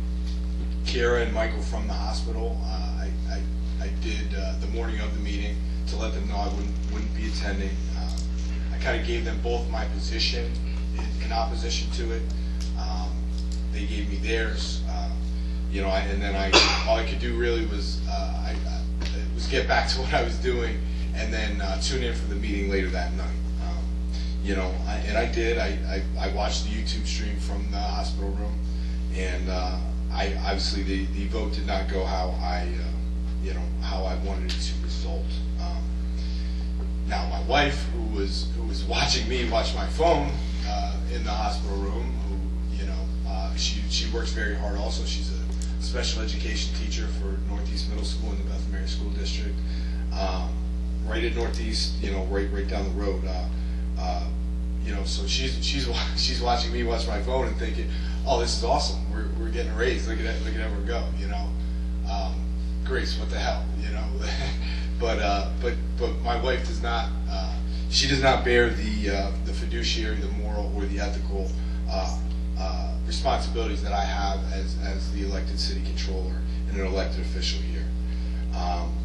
Kara and Michael from the hospital. Uh, I, I I did uh, the morning of the meeting to let them know I wouldn't wouldn't be attending. Uh, I kind of gave them both my position in, in opposition to it. Um, They gave me theirs, uh, you know, I, and then I all I could do really was uh, I, I was get back to what I was doing, and then uh, tune in for the meeting later that night. Um, you know, I, and I did. I, I, I watched the YouTube stream from the hospital room, and uh, I obviously the, the vote did not go how I uh, you know how I wanted it to result. Um, now my wife, who was who was watching me watch my phone uh, in the hospital room. Uh, she, she works very hard also. She's a special education teacher for Northeast Middle School in the Bethel Mary School District. Um, right at Northeast, you know, right right down the road. Uh, uh, you know, so she's she's she's watching me watch my phone and thinking, oh, this is awesome. We're we're getting a raise. Look at that, look at her go. You know, um, Grace, what the hell? You know, but uh, but but my wife does not. Uh, she does not bear the uh, the fiduciary, the moral, or the ethical Uh, uh, responsibilities that I have as, as the elected city controller and an elected official here. Um,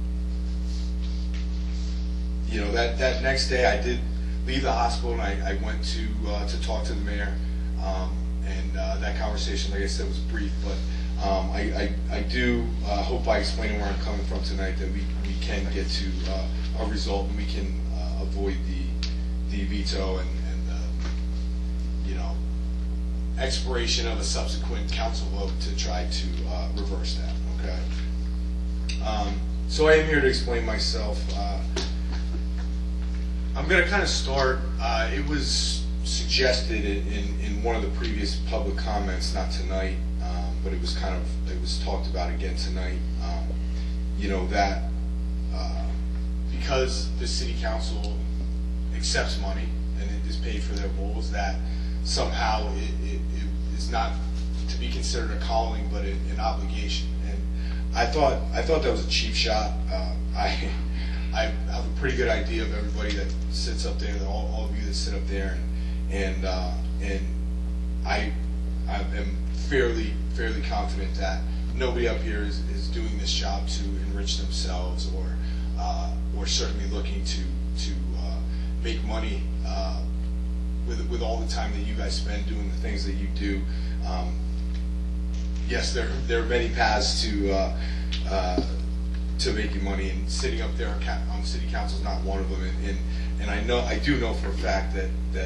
you know, that, that next day I did leave the hospital and I, I went to uh, to talk to the mayor. Um, and uh, that conversation, like I said, was brief, but um, I, I, I do uh, hope by explaining where I'm coming from tonight that we, we can get to uh, a result and we can uh, avoid the, the veto and, and the, you know, expiration of a subsequent council vote to try to uh, reverse that, okay? Um, so I am here to explain myself. Uh, I'm going to kind of start, uh, it was suggested in, in, in one of the previous public comments, not tonight, um, but it was kind of, it was talked about again tonight, um, you know, that uh, because the city council accepts money and it is paid for their roles, that somehow it, it, it is not to be considered a calling, but an, an obligation. And I thought I thought that was a cheap shot. Uh, I I have a pretty good idea of everybody that sits up there, all, all of you that sit up there, and and uh, and I I am fairly fairly confident that nobody up here is, is doing this job to enrich themselves or uh, or certainly looking to to uh, make money. Uh, With, with all the time that you guys spend doing the things that you do. Um, yes, there, there are many paths to uh, uh, to making money, and sitting up there on, on the city council is not one of them. And, and, and I know, I do know for a fact that, that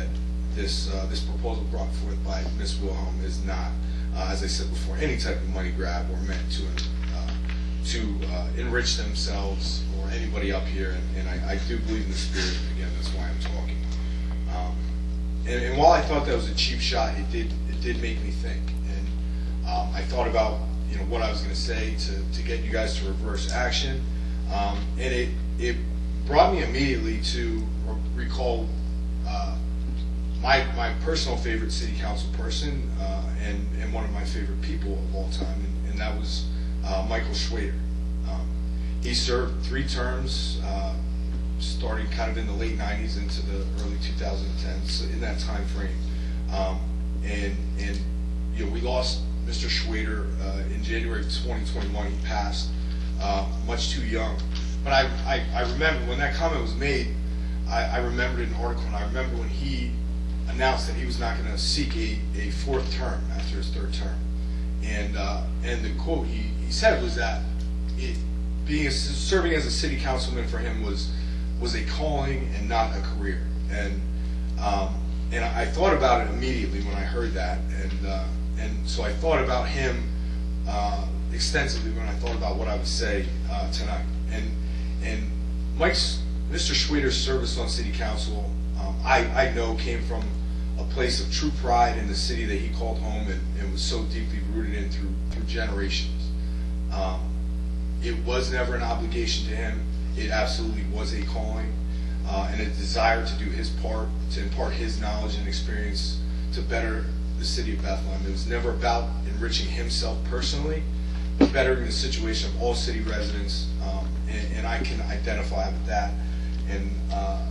this uh, this proposal brought forth by Miz Wilhelm is not, uh, as I said before, any type of money grab or meant to uh, to uh, enrich themselves or anybody up here. And, and I, I do believe in the spirit. Again, that's why I'm talking. Um, and, and while I thought that was a cheap shot, it did it did make me think. And um, I thought about you know what I was going to say to to get you guys to reverse action, um, and it it brought me immediately to recall uh, my my personal favorite city council person uh, and and one of my favorite people of all time, and, and that was uh, Michael Schwader. Um, he served three terms, uh, starting kind of in the late nineties into the early twenty tens, so in that time frame, um, and and you know we lost Mister Schwader uh, in January of twenty twenty-one. He passed uh, much too young. But I, I, I remember when that comment was made, I, I remembered an article, and I remember when he announced that he was not going to seek a, a fourth term after his third term. And uh, and the quote he, he said was that it, being a, serving as a city councilman for him was was a calling and not a career. And um, and I, I thought about it immediately when I heard that, and uh, and so I thought about him uh, extensively when I thought about what I would say uh, tonight. And And Mike's, Mister Schwader's service on city council, um, I, I know came from a place of true pride in the city that he called home, and, and was so deeply rooted in through, through generations. Um, it was never an obligation to him. It absolutely was a calling uh, and a desire to do his part, to impart his knowledge and experience to better the city of Bethlehem. It was never about enriching himself personally, but bettering the situation of all city residents. Um, And, and I can identify with that. And, uh,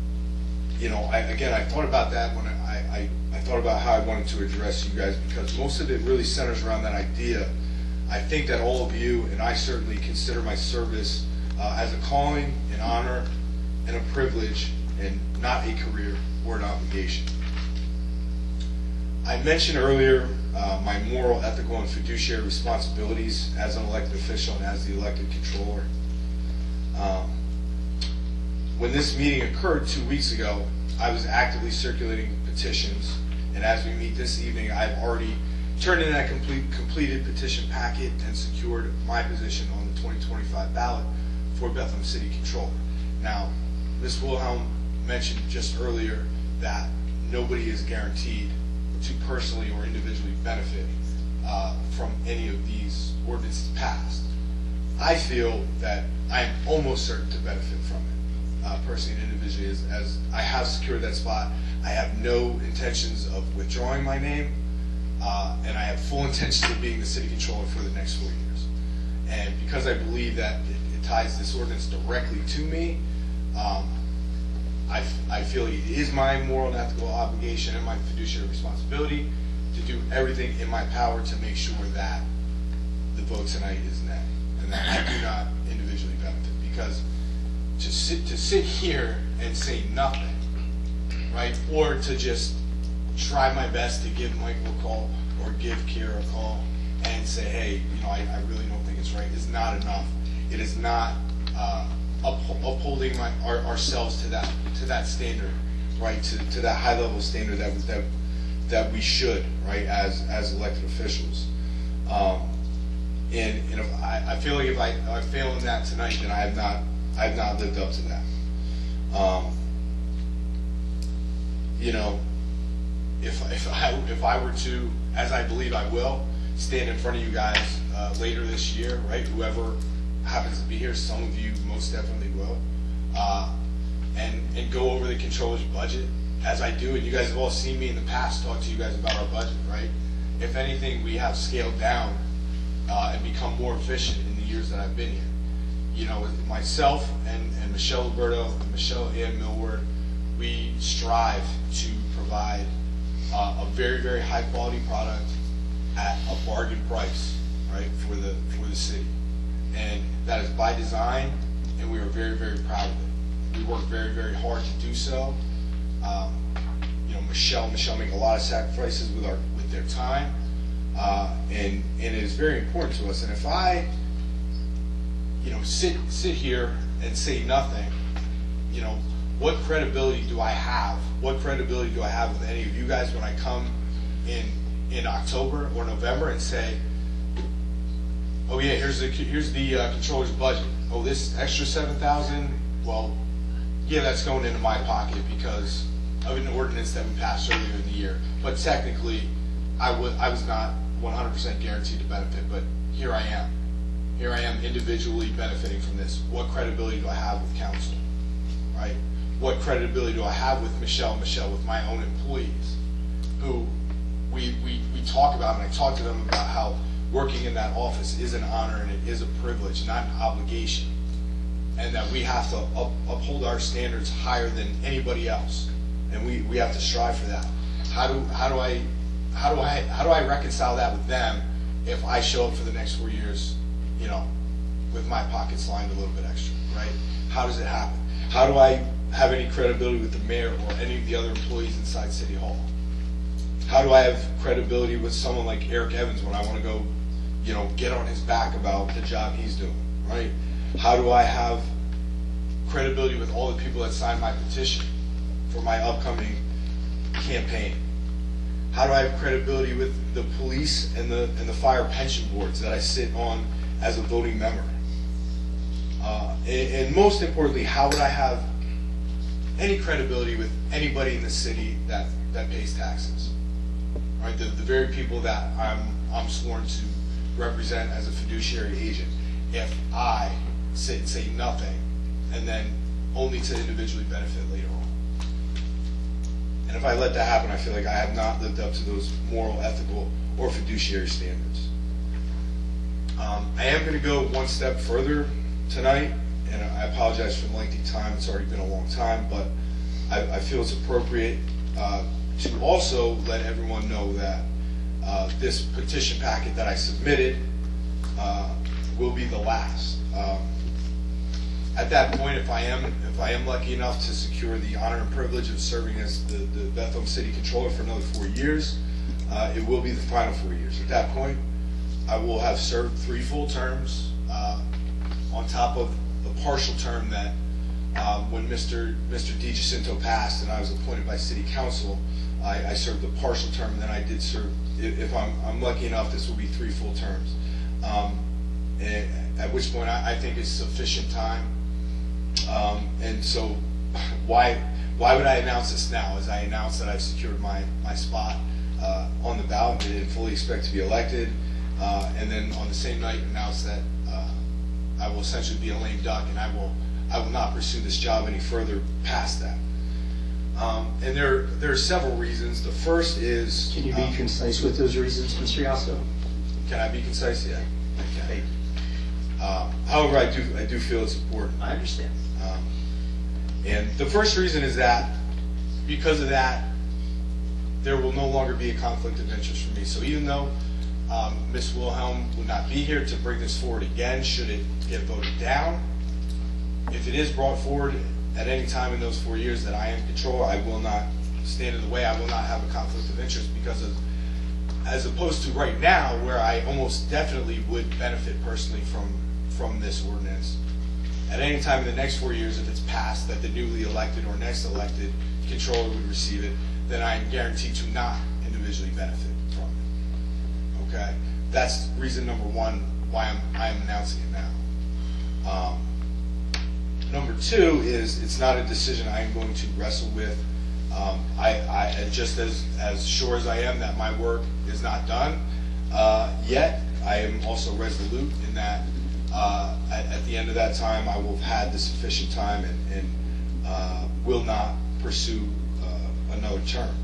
you know, I, again, I thought about that when I, I, I thought about how I wanted to address you guys, because most of it really centers around that idea. I think that all of you, and I certainly consider my service uh, as a calling, an honor, and a privilege, and not a career or an obligation. I mentioned earlier uh, my moral, ethical, and fiduciary responsibilities as an elected official and as the elected controller. Um, when this meeting occurred two weeks ago, I was actively circulating petitions, and as we meet this evening, I've already turned in that complete, completed petition packet and secured my position on the twenty twenty-five ballot for Bethlehem City Controller. Now, Miz Wilhelm mentioned just earlier that nobody is guaranteed to personally or individually benefit uh, from any of these ordinances passed. I feel that I am almost certain to benefit from it, uh, personally and individually, as, as I have secured that spot. I have no intentions of withdrawing my name, uh, and I have full intentions of being the city controller for the next four years. And because I believe that it, it ties this ordinance directly to me, um, I, I feel it is my moral and ethical obligation and my fiduciary responsibility to do everything in my power to make sure that the vote tonight is nay, and that I do not individually benefit. Because to sit to sit here and say nothing, right, or to just try my best to give Michael a call or give Kira a call and say, hey, you know, I, I really don't think it's right, is not enough. It is not uh, upholding my, our, ourselves to that to that standard, right, to, to that high level standard that that that we should, right, as as elected officials. Um, and and if I, I feel like if I, if I fail in that tonight, then I have not I have not lived up to that. Um, you know, if if I if I were to, as I believe I will, stand in front of you guys uh, later this year, right, whoever happens to be here, some of you most definitely will, uh, and and go over the controller's budget as I do, and you guys have all seen me in the past talk to you guys about our budget, right? If anything, we have scaled down uh, and become more efficient in the years that I've been here. You know, with myself and, and Michelle Alberto and Michelle Ann Millward, we strive to provide uh, a very, very high quality product at a bargain price, right, for the for the city. And that is by design, and we are very, very proud of it. We work very, very hard to do so. Um, you know, Michelle, Michelle make a lot of sacrifices with our with their time, uh, and and it is very important to us. And if I, you know, sit sit here and say nothing, you know, what credibility do I have? What credibility do I have with any of you guys when I come in in October or November and say, oh yeah, here's the here's the uh, controller's budget. Oh, this extra seven thousand. Well, yeah, that's going into my pocket because of an ordinance that we passed earlier in the year. But technically, I would I was not one hundred percent guaranteed to benefit. But here I am. Here I am individually benefiting from this. What credibility do I have with council? Right? What credibility do I have with Michelle and Michelle, with my own employees, who we, we, we talk about, and I talk to them about how working in that office is an honor and it is a privilege, not an obligation, and that we have to up, uphold our standards higher than anybody else, and we, we have to strive for that. How do how do I how do I how do I reconcile that with them if I show up for the next four years, you know, with my pockets lined a little bit extra, right? How does it happen? How do I have any credibility with the mayor or any of the other employees inside City Hall? How do I have credibility with someone like Eric Evans when I want to go, you know, get on his back about the job he's doing, right? How do I have credibility with all the people that signed my petition for my upcoming campaign? How do I have credibility with the police and the and the fire pension boards that I sit on as a voting member? Uh, and, and most importantly, how would I have any credibility with anybody in the city that, that pays taxes? Right, the, the very people that I'm I'm sworn to represent as a fiduciary agent. If I sit and say nothing, and then only to individually benefit later on. And if I let that happen, I feel like I have not lived up to those moral, ethical, or fiduciary standards. Um, I am going to go one step further tonight, and I apologize for the lengthy time. It's already been a long time, but I, I feel it's appropriate uh, to also let everyone know that uh, this petition packet that I submitted uh, will be the last. Um, at that point, if I am if I am lucky enough to secure the honor and privilege of serving as the, the Bethlehem City Controller for another four years, uh, it will be the final four years. At that point, I will have served three full terms uh, on top of the partial term that um, when Mister Mister DiGiacinto passed and I was appointed by City Council, I, I served a partial term, and then I did serve, if, if I'm, I'm lucky enough, this will be three full terms. Um, and at which point I, I think is sufficient time. Um, and so why why would I announce this now? As I announced that I've secured my, my spot uh, on the ballot and fully expect to be elected, uh, and then on the same night announce that uh, I will essentially be a lame duck and I will I will not pursue this job any further past that. Um, and there there are several reasons. The first is... Can you be um, concise with those reasons, Mister Yasso? Can I be concise? Yeah. Okay. Um, however, I do I do feel it's important. I understand. Um, and the first reason is that because of that, there will no longer be a conflict of interest for me. So even though um, Miz Wilhelm would not be here to bring this forward again, should it get voted down, if it is brought forward at any time in those four years that I am controller, I will not stand in the way. I will not have a conflict of interest because of, as opposed to right now, where I almost definitely would benefit personally from from this ordinance. At any time in the next four years, if it's passed that the newly elected or next elected controller would receive it, then I am guaranteed to not individually benefit from it. Okay, that's reason number one why I'm I'm announcing it now. Um, number two is it's not a decision I am going to wrestle with. Um, I, I just as as sure as I am that my work is not done uh, yet, I am also resolute in that. Uh, at, at the end of that time, I will have had the sufficient time and, and uh, will not pursue uh, another term.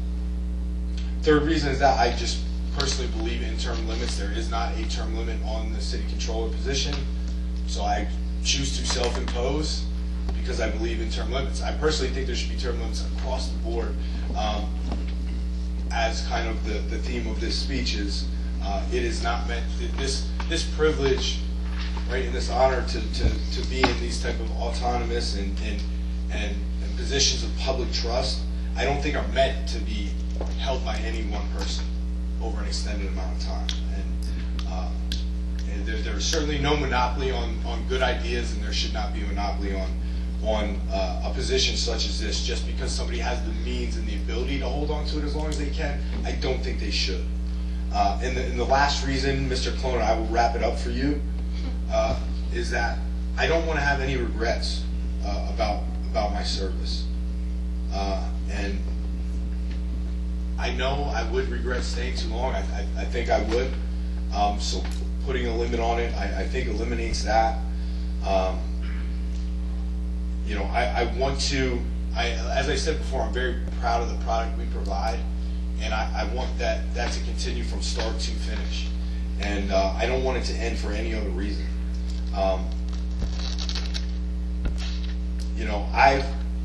Third reason is that I just personally believe in term limits. There is not a term limit on the city controller position, so I choose to self-impose because I believe in term limits. I personally think there should be term limits across the board. Um, as kind of the, the theme of this speech is, uh, it is not meant, this, this privilege, right, and this honor to, to, to be in these type of autonomous and, and, and, and positions of public trust, I don't think are meant to be held by any one person over an extended amount of time. And, uh, and there, there is certainly no monopoly on, on good ideas, and there should not be a monopoly on, on uh, a position such as this just because somebody has the means and the ability to hold on to it as long as they can. I don't think they should. Uh, and, the, and the last reason, Mister Cloner, I will wrap it up for you, uh, is that I don't want to have any regrets uh, about about my service. Uh, and I know I would regret staying too long. I, I, I think I would. Um, so putting a limit on it, I, I think eliminates that. Um, you know, I, I want to, I, as I said before, I'm very proud of the product we provide, and I, I want that, that to continue from start to finish. And uh, I don't want it to end for any other reason. Um, you know, I've,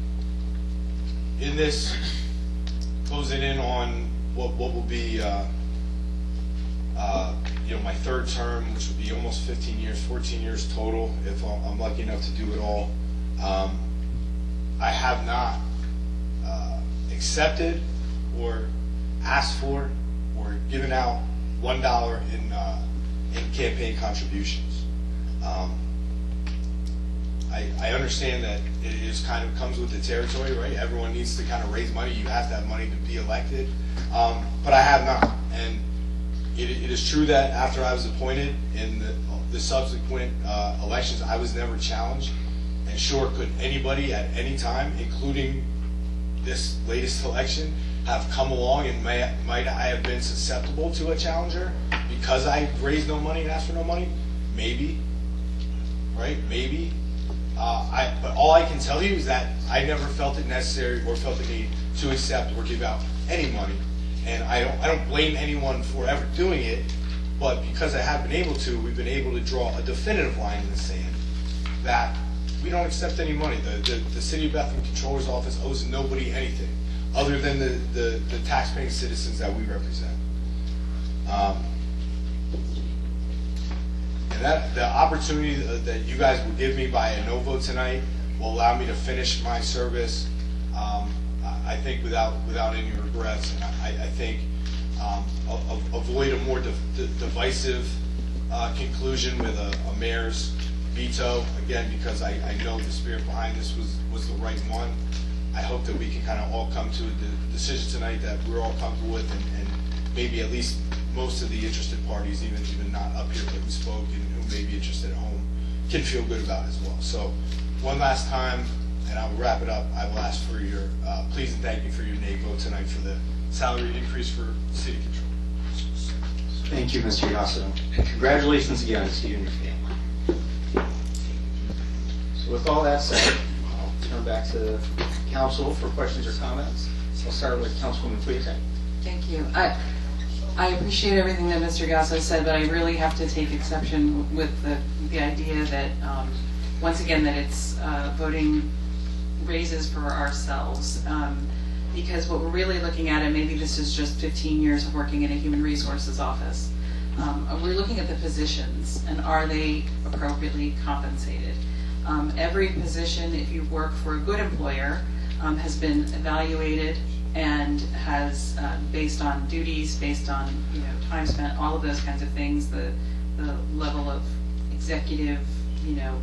in this, closing in on what, what will be, uh, uh, you know, my third term, which will be almost fifteen years, fourteen years total, if I'm, I'm lucky enough to do it all. Um, I have not uh, accepted or asked for or given out one dollar in uh, in campaign contributions. Um, I, I understand that it is kind of comes with the territory, right? Everyone needs to kind of raise money. You have to have money to be elected, um, but I have not. And it, it is true that after I was appointed in the, the subsequent uh, elections, I was never challenged. And sure, could anybody at any time, including this latest election, have come along and may, might I have been susceptible to a challenger because I raised no money and asked for no money? Maybe, right? Maybe. Uh, I, but all I can tell you is that I never felt it necessary or felt the need to accept or give out any money. And I don't, I don't blame anyone for ever doing it, but because I have been able to, we've been able to draw a definitive line in the sand that we don't accept any money. The, the, the City of Bethlehem Controller's Office owes nobody anything other than the, the, the taxpaying citizens that we represent. Um, and that the opportunity that you guys will give me by a no vote tonight will allow me to finish my service, um, I think, without without any regrets. And I, I think um, a, a, avoid a more div divisive uh, conclusion with a, a mayor's veto, again, because I, I know the spirit behind this was, was the right one. I hope that we can kind of all come to a decision tonight that we're all comfortable with, and, and maybe at least most of the interested parties, even even not up here but who spoke and who may be interested at home, can feel good about as well. So one last time, and I will wrap it up, I will ask for your uh, please and thank you for your nay vote tonight for the salary increase for city control. Thank you, Mister Yasso. And congratulations again to you and your family. So with all that said, I'll turn back to council for questions or comments. I'll start with Councilwoman Cleason. Thank you. I, I appreciate everything that Mister Gasso said, but I really have to take exception with the, the idea that, um, once again, that it's uh, voting raises for ourselves. Um, because what we're really looking at, and maybe this is just fifteen years of working in a human resources office, um, we're looking at the positions and are they appropriately compensated. Um, every position, if you work for a good employer, um, has been evaluated and has, uh, based on duties, based on you know time spent, all of those kinds of things, the the level of executive, you know,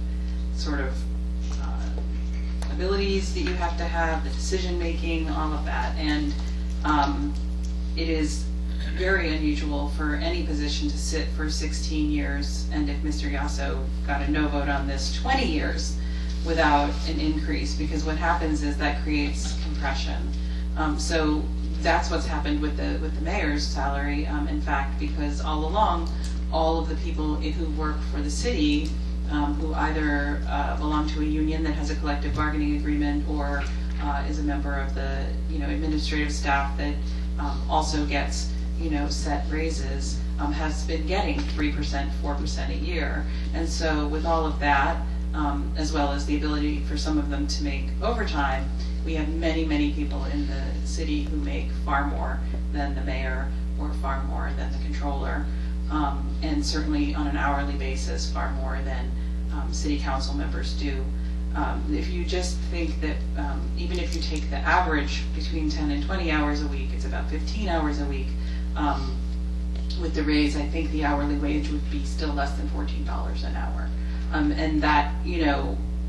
sort of uh, abilities that you have to have, the decision making, all of that, and um, it is very unusual for any position to sit for sixteen years, and if Mister Yasso got a no vote on this, twenty years without an increase, because what happens is that creates compression. Um, so that's what's happened with the with the mayor's salary, um, in fact, because all along, all of the people who work for the city, um, who either uh, belong to a union that has a collective bargaining agreement or uh, is a member of the you know administrative staff that um, also gets you know set raises, um, has been getting three percent, four percent a year. And so with all of that, um, as well as the ability for some of them to make overtime, we have many, many people in the city who make far more than the mayor or far more than the controller, um, and certainly on an hourly basis far more than um, city council members do. Um, if you just think that um, even if you take the average between ten and twenty hours a week, it's about fifteen hours a week. Um, with the raise, I think the hourly wage would be still less than fourteen dollars an hour. Um, and that, you know,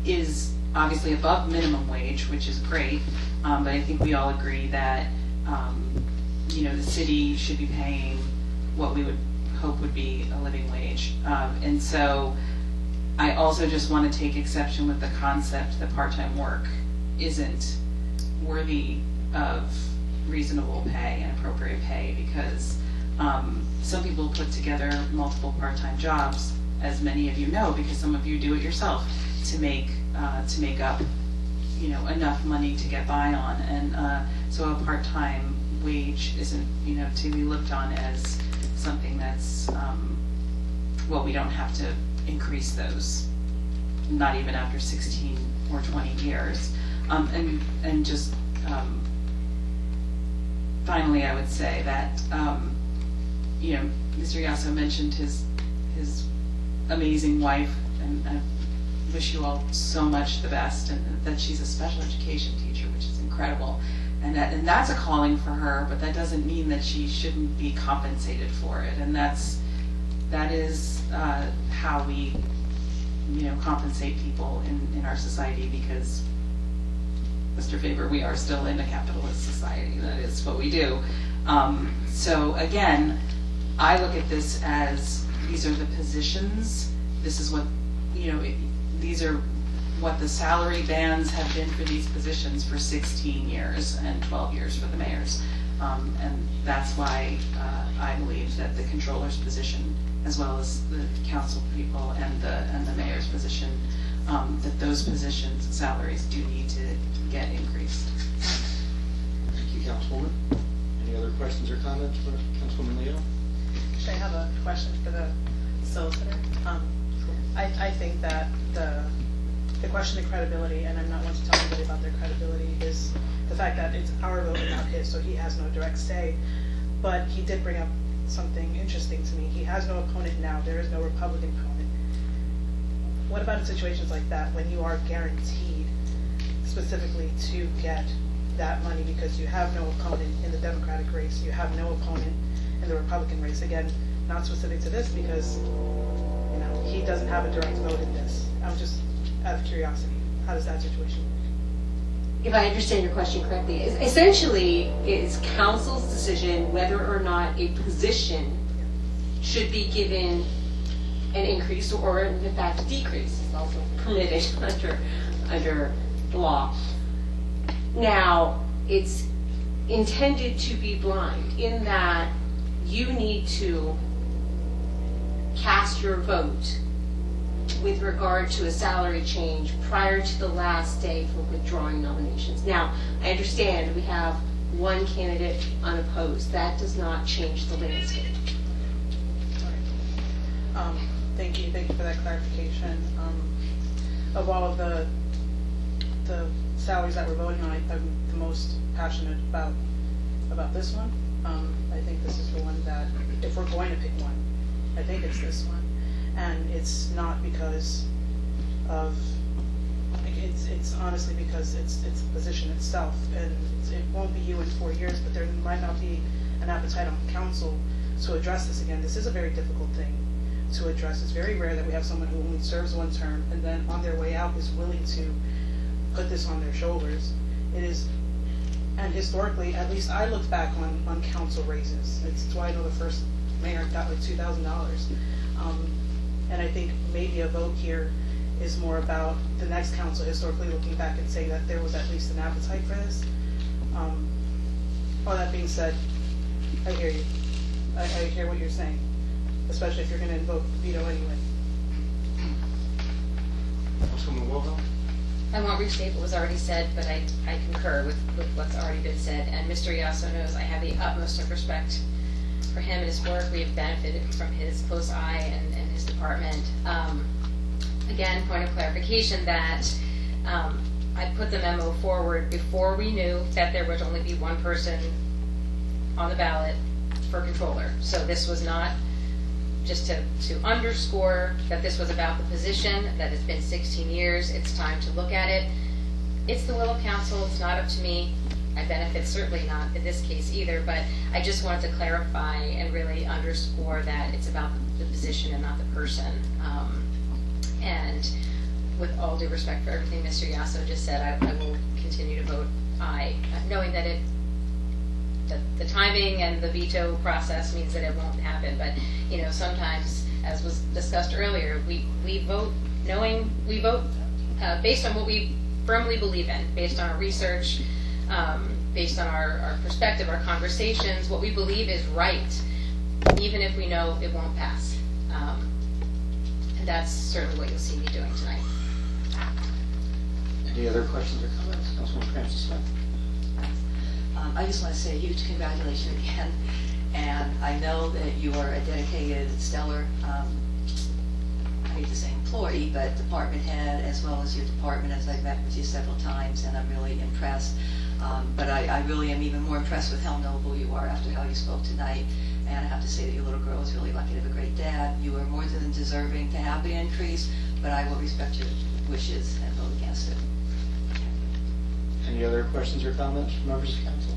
is obviously above minimum wage, which is great, um, but I think we all agree that, um, you know, the city should be paying what we would hope would be a living wage. Um, and so I also just want to take exception with the concept that part-time work isn't worthy of reasonable pay and appropriate pay, because um, some people put together multiple part-time jobs, as many of you know, because some of you do it yourself, to make uh, to make up, you know, enough money to get by on. And uh, so a part-time wage isn't, you know, to be looked on as something that's, um, well, we don't have to increase those, not even after sixteen or twenty years. Um, and, and just um, finally, I would say that, um, you know, Mister Yasso mentioned his, his amazing wife, and I wish you all so much the best, and that she's a special education teacher, which is incredible. And that, and that's a calling for her, but that doesn't mean that she shouldn't be compensated for it. And that's, that is uh, how we, you know, compensate people in, in our society, because, Mister Faber, we are still in a capitalist society. That is what we do. Um, so again, I look at this as, these are the positions. This is what, you know, it, these are what the salary bands have been for these positions for sixteen years and twelve years for the mayors. Um, and that's why uh, I believe that the controller's position, as well as the council people and the and the mayor's position, um, that those positions and salaries do need to get increased. Thank you, Councilwoman. Any other questions or comments for Councilwoman Leo? I have a question for the solicitor. Um, I, I think that the the question of credibility, and I'm not one to tell anybody about their credibility, is the fact that it's our vote and not his, so he has no direct say. But he did bring up something interesting to me. He has no opponent now. There is no Republican opponent. What about in situations like that, when you are guaranteed specifically to get that money because you have no opponent in the Democratic race, you have no opponent in the Republican race? Again, not specific to this, because you know he doesn't have a direct vote in this. I'm just out of curiosity, how does that situation work? If I understand your question correctly, is essentially it's council's decision whether or not a position should be given an increase or in fact a decrease. It's also permitted under under the law. Now, it's intended to be blind in that you need to cast your vote with regard to a salary change prior to the last day for withdrawing nominations. Now, I understand we have one candidate unopposed. That does not change the landscape. Um, thank you, thank you for that clarification. Um, of all of the the salaries that we're voting on, I, I'm the most passionate about about this one. Um, I think this is the one that, if we're going to pick one, I think it's this one. And it's not because of, it's it's honestly because it's it's the position itself, and it's, it won't be you in four years, but there might not be an appetite on council to address this again. This is a very difficult thing to address. It's very rare that we have someone who only serves one term and then on their way out is willing to put this on their shoulders. It is, and historically, at least I looked back on, on council raises. It's why I know the first mayor got like two thousand dollars. Um, And I think maybe a vote here is more about the next council historically looking back and saying that there was at least an appetite for this. Um, all that being said, I hear you. I, I hear what you're saying, especially if you're going to invoke veto anyway. Councilwoman Wilhelm? I won't restate what was already said, but I, I concur with, with what's already been said. And Mister Yasso knows I have the utmost of respect for him and his work. We have benefited from his close eye and, and his department. Um, again, point of clarification that um, I put the memo forward before we knew that there would only be one person on the ballot for controller. So this was not just to, to underscore that this was about the position, that it's been sixteen years, it's time to look at it. It's the will of council, it's not up to me. I benefit certainly not in this case either, but I just wanted to clarify and really underscore that it's about the, the position and not the person. Um, and with all due respect for everything Mister Yasso just said, I, I will continue to vote aye, knowing that it, that the timing and the veto process means that it won't happen. But, you know, sometimes, as was discussed earlier, we, we vote knowing, we vote uh, based on what we firmly believe in, based on our research, um, based on our, our perspective, our conversations, what we believe is right, even if we know it won't pass. Um, and that's certainly what you'll see me doing tonight. Any other questions or comments? Councilwoman Francis Smith. Um, I just want to say a huge congratulations again, and I know that you are a dedicated, stellar, um, I hate to say employee, but department head, as well as your department, as I've met with you several times, and I'm really impressed. Um, but I, I really am even more impressed with how noble you are after how you spoke tonight. And I have to say that your little girl is really lucky to have a great dad. You are more than deserving to have the increase, but I will respect your wishes and vote against it. Any other questions or comments from members of council?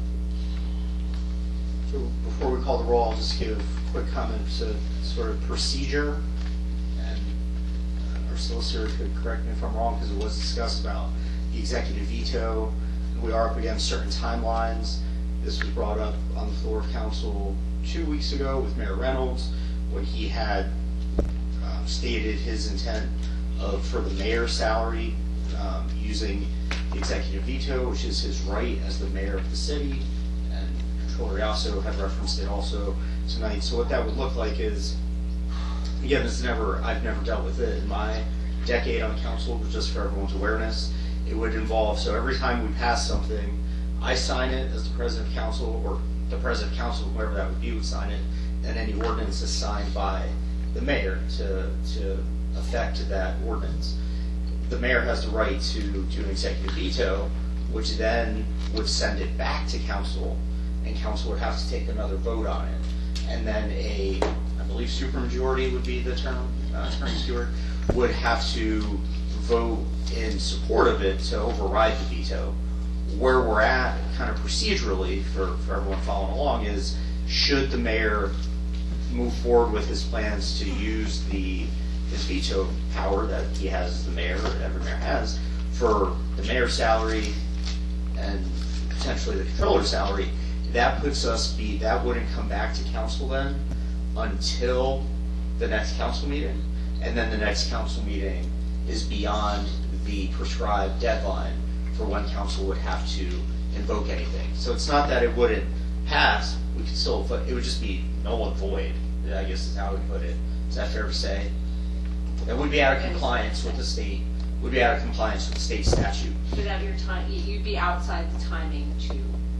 So before we call the roll, I'll just give a quick comment to sort of procedure. And our solicitor could correct me if I'm wrong, because it was discussed about the executive veto. We are up against certain timelines. This was brought up on the floor of council two weeks ago with Mayor Reynolds, when he had uh, stated his intent of, for the mayor's salary, um, using the executive veto, which is his right as the mayor of the city, and Controller also had referenced it also tonight. So what that would look like is, again, this is never, I've never dealt with it in my decade on council, but just for everyone's awareness, it would involve, so every time we pass something, I sign it as the president of council, or the president of council, whoever that would be, would sign it, and any ordinance is signed by the mayor to, to affect that ordinance. The mayor has the right to do an executive veto, which then would send it back to council, and council would have to take another vote on it. And then a, I believe supermajority would be the term, uh, Attorney Stewart, would have to vote in support of it to override the veto. Where we're at, kind of procedurally, for, for everyone following along, is should the mayor move forward with his plans to use the his veto power that he has as the mayor, or every mayor has, for the mayor's salary and potentially the controller's salary, that puts us, be that wouldn't come back to council then until the next council meeting, and then the next council meeting is beyond the prescribed deadline for when council would have to invoke anything. So it's not that it wouldn't pass, we could still, it would just be null and void, I guess is how we put it. Is that fair to say? It would be out of compliance with the state, would be out of compliance with the state statute. Without your time, you'd be outside the timing to,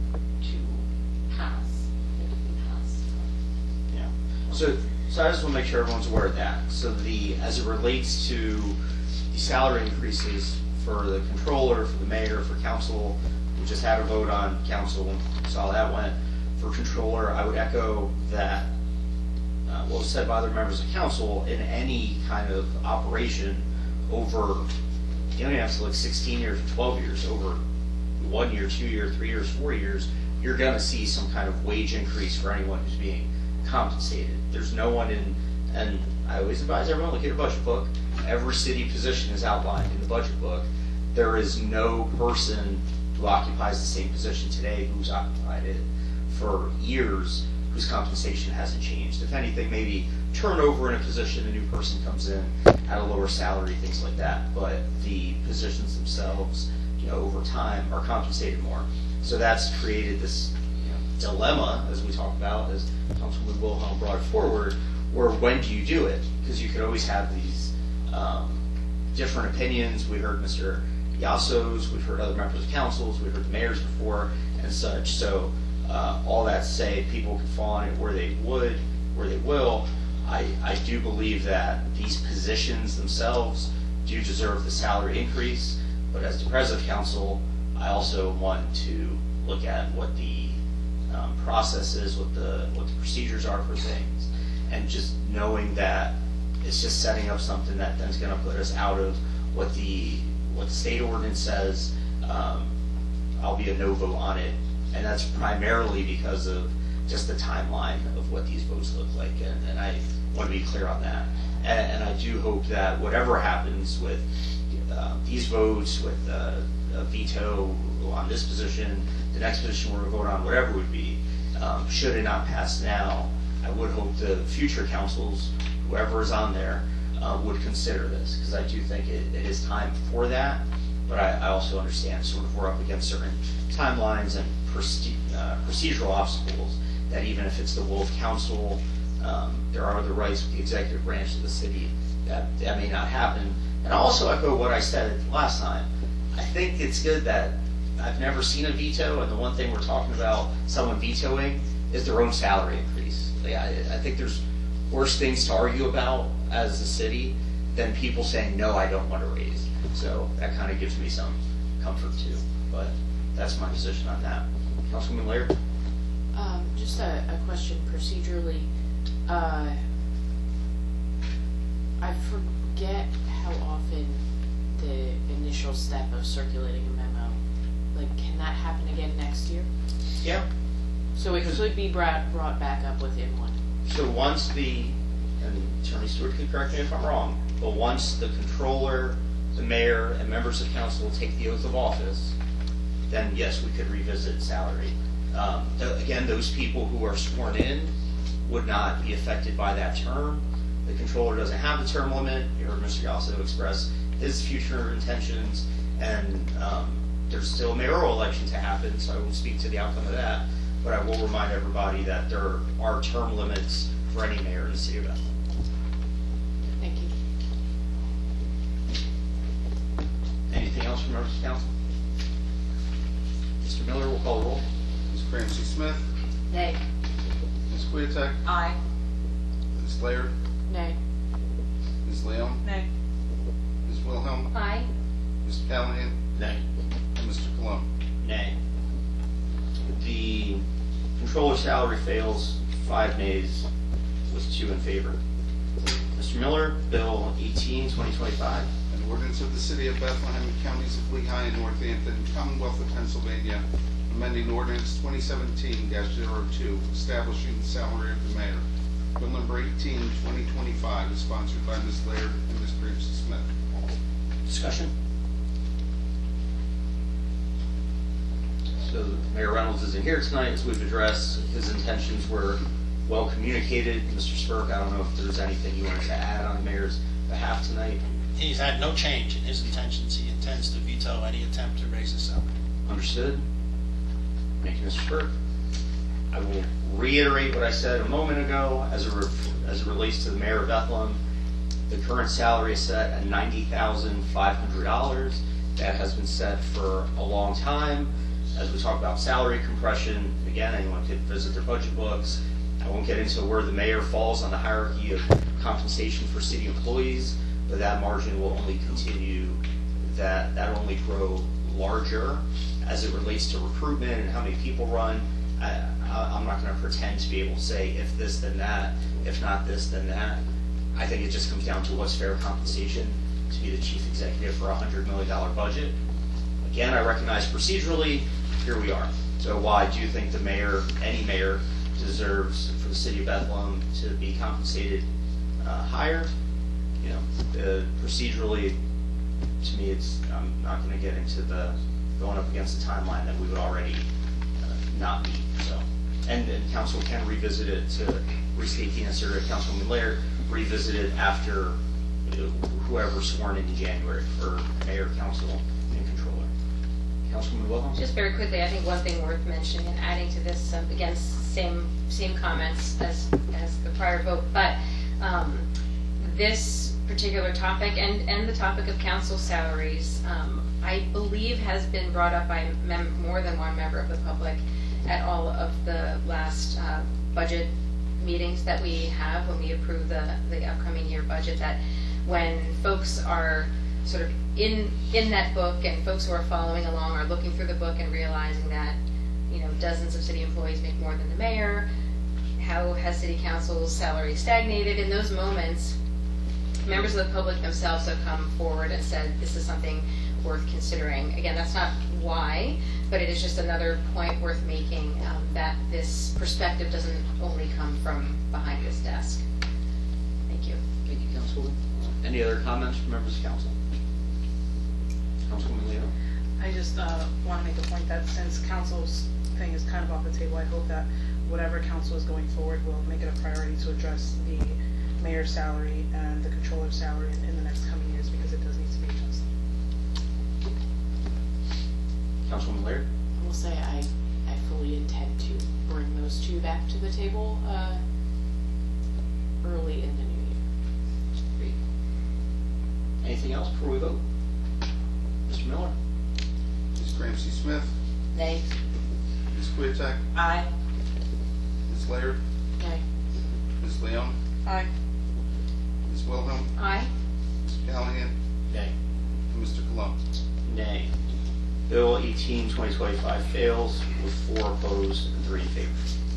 to pass. pass. Yeah. So, so I just want to make sure everyone's aware of that. So the, as it relates to the salary increases for the controller, for the mayor, for council, we just had a vote on council, saw how that went. For controller, I would echo that uh, what was said by other members of council. In any kind of operation over, you don't even have to look sixteen years or twelve years, over one year, two years, three years, four years, you're going to see some kind of wage increase for anyone who's being compensated. There's no one in, and I always advise everyone, look at your budget book. Every city position is outlined in the budget book. There is no person who occupies the same position today who's occupied it for years whose compensation hasn't changed. If anything, maybe turnover in a position, a new person comes in at a lower salary, things like that. But the positions themselves, you know, over time are compensated more. So that's created this, you know, dilemma, as we talked about, as Councilman Wilhelm brought it forward, where when do you do it? Because you could always have these um, different opinions. We heard Mister Yasso's, we've heard other members of councils, we've heard the mayors before and such. So uh, all that to say, people can fall on it where they would, where they will. I, I do believe that these positions themselves do deserve the salary increase, but as the president of council, I also want to look at what the um, process is, what the what the procedures are for things, and just knowing that it's just setting up something that then is going to put us out of what the what the state ordinance says. Um, I'll be a no vote on it, and that's primarily because of just the timeline of what these votes look like, and, and I want to be clear on that. And, and I do hope that whatever happens with uh, these votes, with uh, a veto on this position, the next position we're going to vote on, whatever it would be, um, should it not pass now, I would hope the future councils, whoever is on there, uh, would consider this, because I do think it, it is time for that. But I, I also understand sort of we're up against certain timelines and proce- uh, procedural obstacles that even if it's the will of council, um, there are other rights with the executive branch of the city that that may not happen. And I'll also echo what I said last time. I think it's good that I've never seen a veto, and the one thing we're talking about someone vetoing is their own salary increase. Like, I, I think there's worse things to argue about as a city than people saying, no, I don't want to raise. So that kind of gives me some comfort too. But that's my position on that. Councilwoman Laird? Um, just a, a question procedurally. Uh, I forget how often the initial step of circulating a memo, like, can that happen again next year? Yeah. So it could be brought, brought back up within one? So once the, and Attorney Stewart can correct me if I'm wrong, but once the controller, the mayor, and members of council take the oath of office, then yes, we could revisit salary. Um, th- again, those people who are sworn in would not be affected by that term. The controller doesn't have the term limit. You heard Mister Gallo express his future intentions, and um, there's still a mayoral election to happen, so I won't speak to the outcome of that, but I will remind everybody that there are term limits for any mayor in the city of Bethlehem. Thank you. Anything else from members of council? Mister Miller will call the roll. Miz Ramsey Smith? Nay. Miz Queeteck? Aye. Miz Laird? Nay. Miz Leon? Nay. Miz Wilhelm? Aye. Mister Callahan? Nay. And Mister Colon? Nay. The controller salary fails, five nays with two in favor. Mister Miller, Bill eighteen, twenty twenty-five. An ordinance of the City of Bethlehem and Counties of Lehigh and Northampton, Commonwealth of Pennsylvania, amending ordinance twenty seventeen dash zero two, establishing the salary of the mayor. Bill number eighteen, twenty twenty-five is sponsored by Miz Laird and Miz Ramsey Smith. Discussion? So Mayor Reynolds isn't here tonight, as we've addressed. His intentions were well communicated. Mister Spurk, I don't know if there's anything you wanted to add on the mayor's behalf tonight. He's had no change in his intentions. He intends to veto any attempt to raise the salary. Understood. Thank you, Mister Spurk. I will reiterate what I said a moment ago as it, re- as it relates to the mayor of Bethlehem. The current salary is set at ninety thousand five hundred dollars. That has been set for a long time. As we talk about salary compression, again, anyone could visit their budget books. I won't get into where the mayor falls on the hierarchy of compensation for city employees, but that margin will only continue, that that will only grow larger as it relates to recruitment and how many people run. I, I, I'm not going to pretend to be able to say if this, then that, if not this, then that. I think it just comes down to what's fair compensation to be the chief executive for a one hundred million dollars budget. Again, I recognize procedurally, here we are. So while I do think the mayor, any mayor, deserves for the city of Bethlehem to be compensated uh, higher, you know, uh, procedurally, to me, it's, I'm not going to get into the going up against the timeline that we would already uh, not meet. So, and, and council can revisit it to restate the answer to Councilwoman Laird, revisit it after you know, whoever's sworn in in January for mayor, council, and controller. Councilwoman Wilhelm? Just very quickly, I think one thing worth mentioning and adding to this, um, again, same same comments as as the prior vote, but um, this particular topic and and the topic of council salaries, um, I believe, has been brought up by mem- more than one member of the public at all of the last uh, budget meetings that we have when we approve the the upcoming year budget. That when folks are sort of in in that book and folks who are following along are looking through the book and realizing that, you know, dozens of city employees make more than the mayor, how has city council's salary stagnated? In those moments, members of the public themselves have come forward and said this is something worth considering. Again, that's not why, but it is just another point worth making, um, that this perspective doesn't only come from behind this desk. Thank you. Thank you, Councilwoman. Any other comments from members of council? Councilwoman Leo? I just uh, want to make a point that since council's thing is kind of off the table, I hope that whatever council is going forward will make it a priority to address the mayor's salary and the controller's salary in, in the next coming years, because it does need to be adjusted. Councilwoman Laird? I will say I, I fully intend to bring those two back to the table uh, early in the new year. Great. Anything else before we vote? Mister Miller? Miz Ramsey Smith? Nay. Miz Queeteck? Aye. Miz Laird? Nay. Miz Leon? Aye. Miz Wilhelm? Aye. Mister Callahan? Nay. And Mister Colon? Nay. Bill eighteen, twenty twenty-five fails with four opposed and three in favor.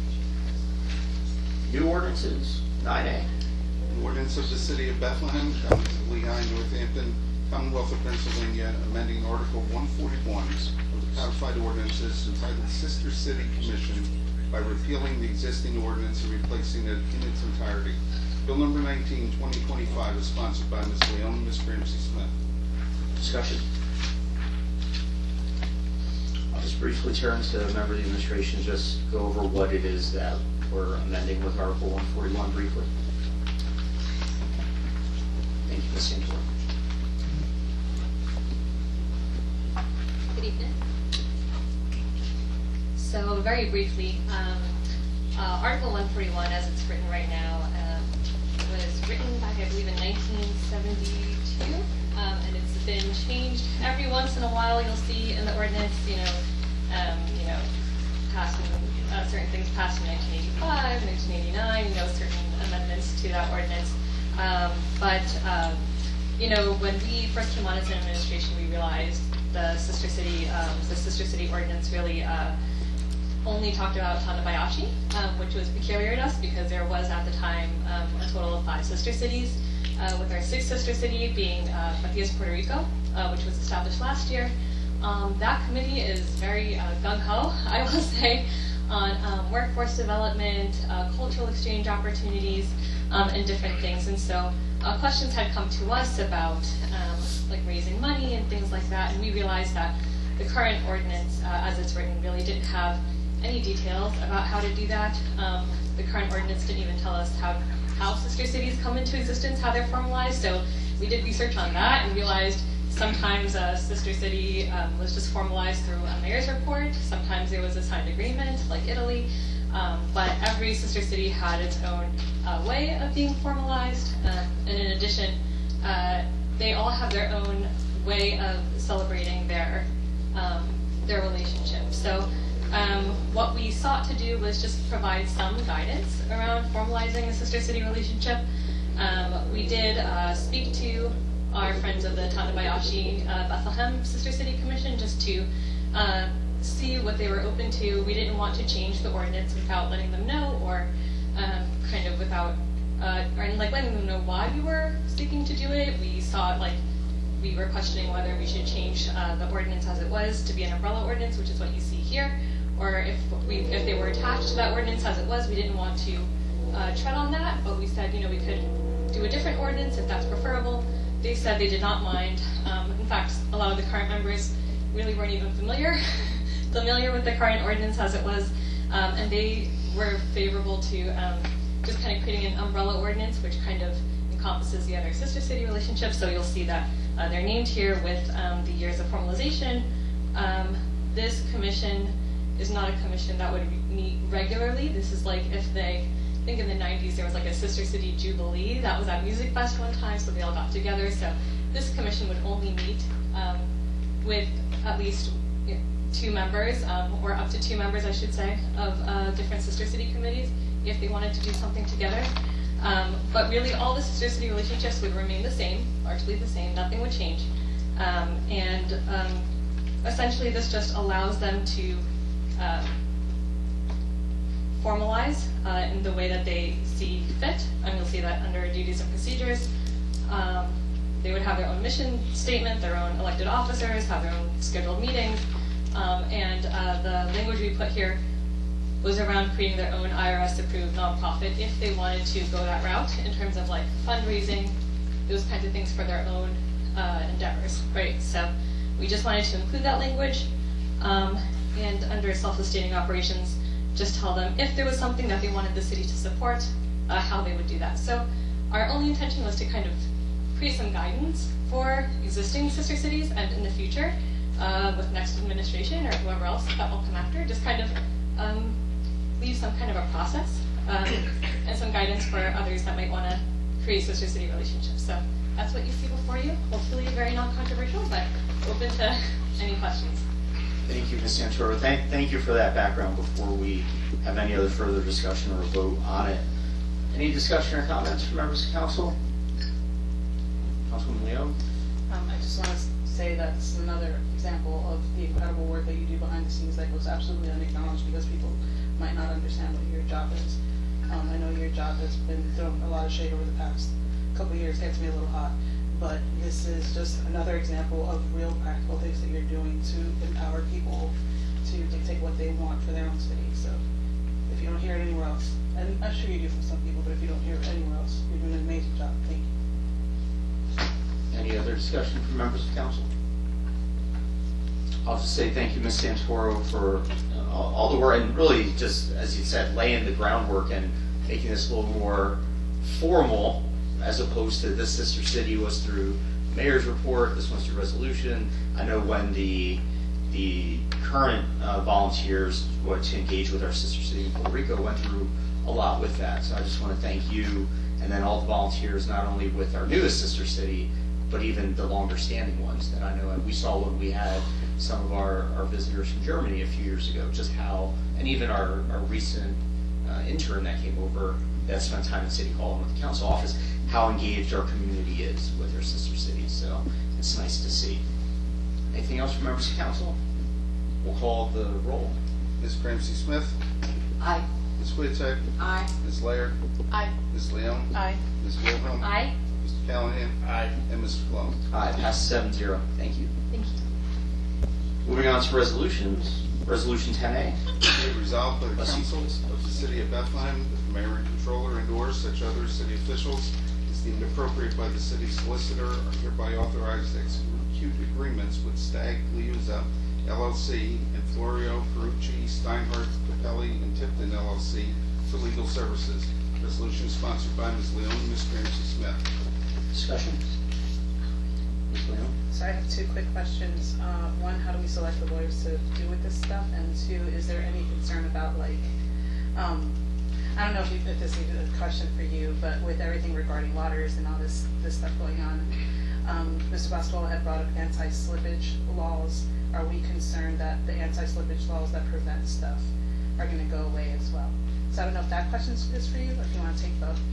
New ordinances, nine A. An ordinance of the City of Bethlehem, Counties of Lehigh, Northampton, Commonwealth of Pennsylvania, amending Article one forty-one of the Codified Ordinances entitled Sister City Commission by repealing the existing ordinance and replacing it in its entirety. Bill number nineteen, twenty twenty-five is sponsored by Miz Leon and Miz Ramsey Smith. Discussion. I'll just briefly turn to the member of the administration, just go over what it is that we're amending with Article one forty-one briefly. Thank you, Miz Angela. Good evening. So very briefly, um, uh, Article one forty-one, as it's written right now, um, was written back, I believe, in nineteen seventy-two, um, and it's been changed every once in a while. You'll see in the ordinance, you know, um, you know, passing uh, certain things passed in nineteen eighty-five, nineteen eighty-nine, you know, certain amendments to that ordinance. Um, but um, you know, when we first came on as an administration, we realized the sister city, um, the sister city ordinance really uh, only talked about Tandabayashi, um, which was peculiar to us because there was at the time um, a total of five sister cities, uh, with our sixth sister city being uh, Matias, Puerto Rico, uh, which was established last year. Um, that committee is very uh, gung-ho, I will say, on um, workforce development, uh, cultural exchange opportunities, um, and different things. And so uh, questions had come to us about um, like raising money and things like that, and we realized that the current ordinance, uh, as it's written, really didn't have any details about how to do that. Um, the current ordinance didn't even tell us how, how sister cities come into existence, how they're formalized, so we did research on that and realized sometimes a sister city um, was just formalized through a mayor's report, sometimes there was a signed agreement, like Italy, um, but every sister city had its own uh, way of being formalized, uh, and in addition, uh, they all have their own way of celebrating their um, their relationship. So um, what we sought to do was just provide some guidance around formalizing a sister city relationship. Um, we did uh, speak to our friends of the Tandabayashi uh, Bethlehem Sister City Commission just to uh, see what they were open to. We didn't want to change the ordinance without letting them know, or um, kind of without, uh, or like letting them know why we were seeking to do it. We saw it like we were questioning whether we should change uh, the ordinance as it was to be an umbrella ordinance, which is what you see here, or if we if they were attached to that ordinance as it was. We didn't want to uh, tread on that, but we said, you know, we could do a different ordinance if that's preferable. They said they did not mind. Um, in fact, a lot of the current members really weren't even familiar familiar with the current ordinance as it was, um, and they were favorable to um, just kind of creating an umbrella ordinance, which kind of encompasses the other sister city relationships. So you'll see that uh, they're named here with um, the years of formalization. Um, this commission is not a commission that would meet regularly. This is like if they, I think in the nineties there was like a sister city jubilee that was at Music Fest one time, so they all got together. So this commission would only meet um, with at least you know, two members, um, or up to two members I should say, of uh, different sister city committees if they wanted to do something together. Um, but really all the sister city relationships would remain the same, largely the same, nothing would change. Um, and um, essentially this just allows them to uh, formalize uh, in the way that they see fit, and you'll see that under duties and procedures. Um, they would have their own mission statement, their own elected officers, have their own scheduled meetings, um, and uh, the language we put here was around creating their own I R S-approved nonprofit if they wanted to go that route in terms of like fundraising, those kinds of things for their own uh, endeavors, right? So we just wanted to include that language, um, and under self-sustaining operations, just tell them if there was something that they wanted the city to support, uh, how they would do that. So our only intention was to kind of create some guidance for existing sister cities and in the future, uh, with next administration or whoever else that will come after, just kind of um, leave some kind of a process um, and some guidance for others that might want to create sister city relationships. So that's what you see before you. Hopefully very non-controversial, but open to any questions. Thank you, Miz Santoro. Thank, thank you for that background before we have any other further discussion or vote on it. Any discussion or comments from members of council? Councilwoman Leo? Um, I just want to say that this is another example of the incredible work that you do behind the scenes that goes absolutely unacknowledged because people might not understand what your job is. Um, I know your job has been thrown a lot of shade over the past couple of years, gets me a little hot, but this is just another example of real practical things that you're doing to empower people to dictate what they want for their own city. So if you don't hear it anywhere else, and I'm sure you do from some people, but if you don't hear it anywhere else, you're doing an amazing job. Thank you. Any other discussion from members of council? I'll just say thank you, Miz Santoro, for uh, all, all the work, and really just, as you said, laying the groundwork and making this a little more formal, as opposed to this sister city was through the mayor's report, this one's through resolution. I know when the the current uh, volunteers who to engage with our sister city in Puerto Rico went through a lot with that. So I just want to thank you, and then all the volunteers, not only with our newest sister city, but even the longer standing ones that I know. And we saw when we had some of our, our visitors from Germany a few years ago, just how, and even our, our recent uh, intern that came over that spent time in City Hall and with the council office, how engaged our community is with our sister cities. So it's nice to see. Anything else from members of council? We'll call the roll. Miz Ramsey Smith? Aye. Miz Wiatek? Aye. Miz Laird? Aye. Miz Leon? Aye. Miz Wilhelm? Aye. Mister Callahan? Aye. And Mister Colon? Aye, passes seven zero. Thank you. Thank you. Moving on to resolutions. Resolution ten A. Be it resolved by the Bless you. council of the city of Bethlehem that the mayor and controller endorse such other city officials as deemed appropriate by the city solicitor are hereby authorized to execute agreements with Stagg Liuzza L L C and Florio Perucci, Steinhardt, Capelli, and Tipton L L C for legal services. Resolution sponsored by Miz Leon and Miz Ramsey Smith. Discussion? Miz Leon? So I have two quick questions. Uh, one, how do we select the lawyers to do with this stuff? And two, is there any concern about like, um, I don't know if, you, if this is a question for you, but with everything regarding waters and all this this stuff going on, um, Mister Boswell had brought up anti-slippage laws. Are we concerned that the anti-slippage laws that prevent stuff are going to go away as well? So I don't know if that question is for you, or if you want to take both.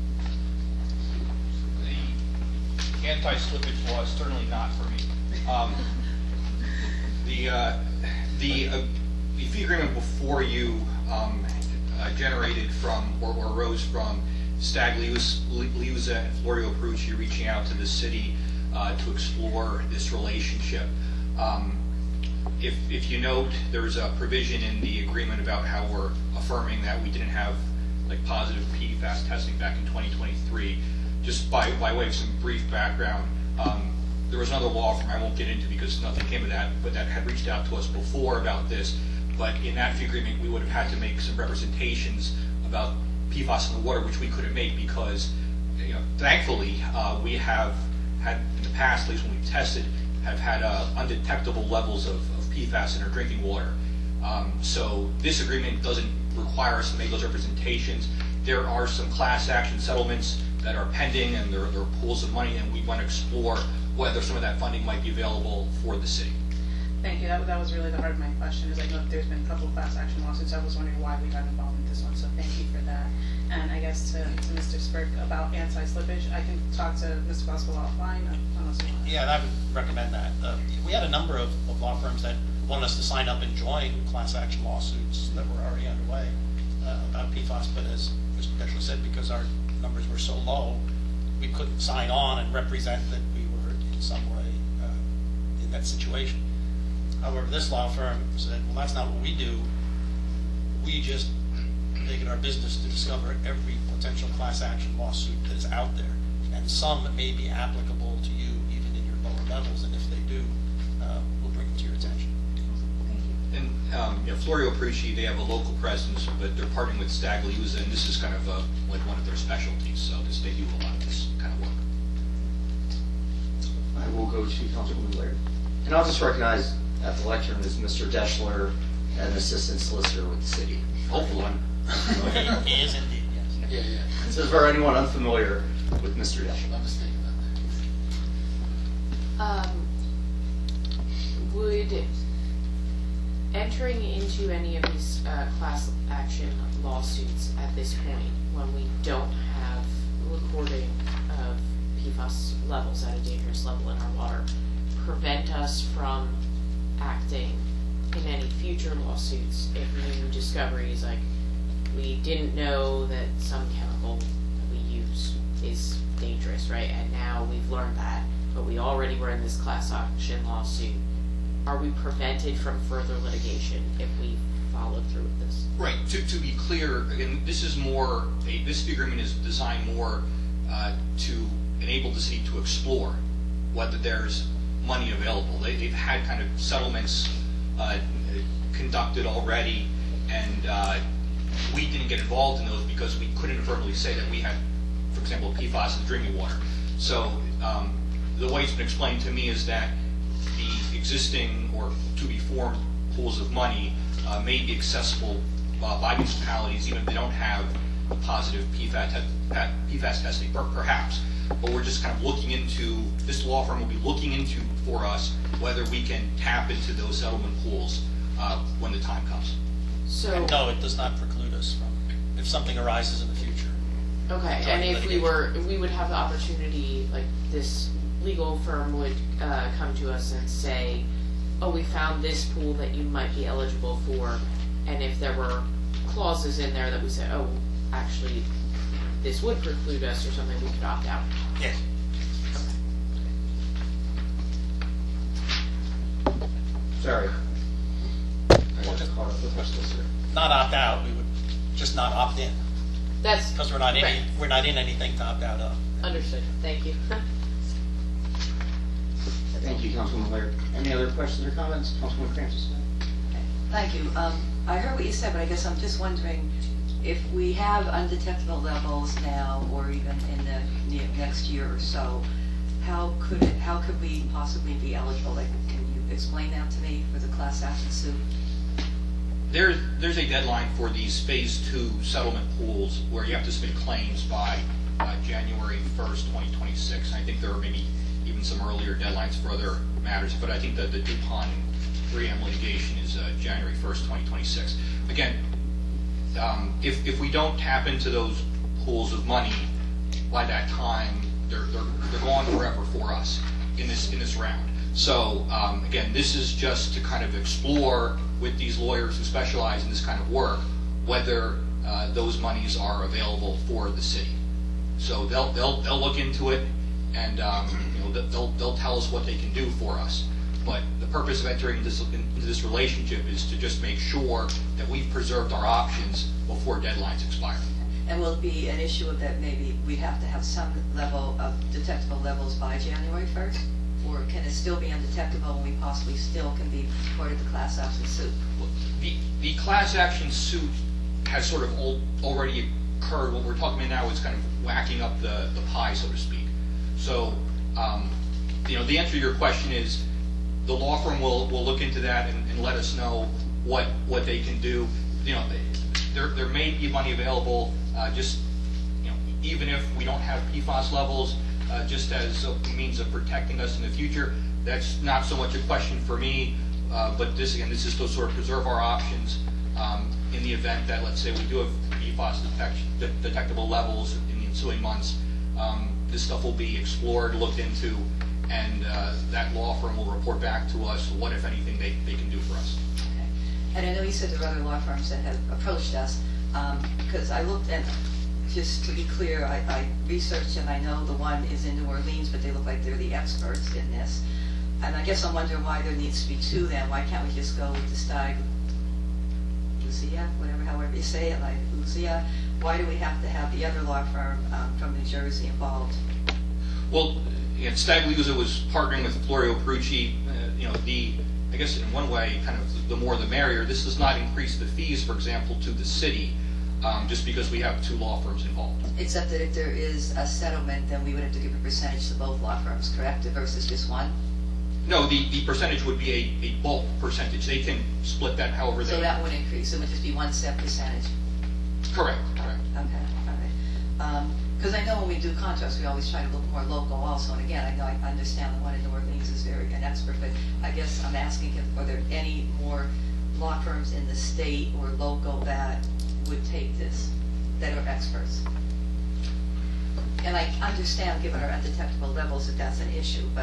The anti-slippage law is certainly not for me. Um, the uh, the uh, the fee agreement before you um, uh, generated from or, or arose from Stagg Liuzza and Florio Perucci reaching out to the city uh, to explore this relationship. Um, if if you note, there's a provision in the agreement about how we're affirming that we didn't have like positive P FAS testing back in twenty twenty-three. Just by by way of some brief background. Um, There was another law firm I won't get into because nothing came of that, but that had reached out to us before about this. But in that fee agreement, we would have had to make some representations about P FAS in the water, which we couldn't make because, you know, thankfully, uh, we have had in the past, at least when we tested, have had uh, undetectable levels of, of P FAS in our drinking water. Um, so this agreement doesn't require us to make those representations. There are some class action settlements that are pending, and there, there are pools of money, and we want to explore whether some of that funding might be available for the city. Thank you. That, that was really the heart of my question. Is I know there's been a couple of class action lawsuits. I was wondering why we got involved in this one. So thank you for that. And I guess to, to Mister Spirk about anti-slippage, I can talk to Mister Boswell offline. Unless you want. Yeah, and I would recommend that. Uh, we had a number of, of law firms that wanted us to sign up and join class action lawsuits that were already underway uh, about P FAS. But as Mister Deschler said, because our numbers were so low, we couldn't sign on and represent that we were in some way uh, in that situation. However, this law firm said, well, that's not what we do. We just make it our business to discover every potential class action lawsuit that is out there. and some may be applicable to you even in your lower levels, and if they do, uh, we'll bring it to your attention. And, um, you know, Florio Appreci, they have a local presence, but they're partnering with Stagliuzza, and this is kind of uh, like one of their specialties, so this, they do a lot of this kind of work. I will go to Councilwoman Laird. And I'll just recognize at the lectern is Mister Deschler, an assistant solicitor with the city. Hopefully. He is indeed, yes. Yeah, yeah. So for anyone unfamiliar with Mister Deschler. I was thinking about that. Um, would entering into any of these uh, class action lawsuits at this point, when we don't have recording of P FAS levels at a dangerous level in our water, prevent us from acting in any future lawsuits if new discoveries, like we didn't know that some chemical that we use is dangerous, right? And now we've learned that, but we already were in this class action lawsuit. Are we prevented from further litigation if we followed through with this? Right. To, to be clear, again, this is more, a, this agreement is designed more uh, to enable the city to explore whether there's money available. They, they've had kind of settlements uh, conducted already, and uh, we didn't get involved in those because we couldn't verbally say that we had, for example, P FAS in drinking water. So um, the way it's been explained to me is that the existing or to be formed pools of money uh, may be accessible uh, by municipalities even if they don't have positive P FAS, te P FAS testing, per perhaps. But we're just kind of looking into, this law firm will be looking into for us whether we can tap into those settlement pools uh, when the time comes. So And no, it does not preclude us from, if something arises in the future. okay, and if we were, we would have the opportunity, like this legal firm would uh, come to us and say, oh, we found this pool that you might be eligible for, and if there were clauses in there that we said, oh, actually, this would preclude us or something, we could opt out. Yes. Sorry. I got caught up with our solicitor. Not opt out, we would just not opt in, That's because we're not in, right. any- we're not in anything to opt out of. Understood. Thank you. Thank you, Councilwoman Laird. Any other questions or comments? Councilwoman Francis? Thank you. Um, I heard what you said, but I guess I'm just wondering if we have undetectable levels now, or even in the near, next year or so, how could it, how could we possibly be eligible? Like, can you explain that to me for the class action suit? There's, there's a deadline for these phase two settlement pools where you have to submit claims by uh, January first, twenty twenty-six. I think there are maybe even some earlier deadlines for other matters, but I think that the DuPont three M litigation is uh, January first, twenty twenty-six. Again, um, if, if we don't tap into those pools of money by that time, they're, they're, they're gone forever for us in this, in this round. So um, again, this is just to kind of explore with these lawyers who specialize in this kind of work whether uh, those monies are available for the city. So they'll they'll they'll look into it, and um, you know they'll they'll tell us what they can do for us. But the purpose of entering into this, into this relationship is to just make sure that we've preserved our options before deadlines expire. And will it be an issue of that maybe we have to have some level of detectable levels by January first? Or can it still be undetectable and we possibly still can be part of the class action suit? The, the class action suit has sort of al already occurred. What we're talking about now is kind of whacking up the, the pie, so to speak. So, um, you know, the answer to your question is the law firm will, will look into that and, and let us know what, what they can do. You know, there, there may be money available, uh, just, you know, even if we don't have P FAS levels, uh, just as a means of protecting us in the future. That's not so much a question for me, uh, but this, again, this is to sort of preserve our options um, in the event that, let's say, we do have P FAS detect de detectable levels in the ensuing months. Um, this stuff will be explored, looked into, and uh, that law firm will report back to us what, if anything, they, they can do for us. Okay. And I know you said there are other law firms that have approached us, um, because I looked at, just to be clear, I, I researched and I know the one is in New Orleans, but they look like they're the experts in this. And I guess I'm wondering why there needs to be two then. Why can't we just go with the Stag Lucia, whatever, however you say it, like Lucia? Why do we have to have the other law firm um, from New Jersey involved? Well, again, Stagliuzza was partnering with Florio Perucci. Uh, you know, the I guess in one way, kind of the more the merrier. This does not increase the fees, for example, to the city, um, just because we have two law firms involved. Except that if there is a settlement, then we would have to give a percentage to both law firms, correct, versus just one? No, the, the percentage would be a, a bulk percentage. They can split that however they... So that would increase, it would just be one set percentage? Correct, correct. Okay, all right. Because I know when we do contracts, we always try to look more local also, and again, I know I understand the one in New Orleans is very an expert, but I guess I'm asking if, are there any more law firms in the state or local that would take this, that are experts? And I understand, given our undetectable levels, that that's an issue, but...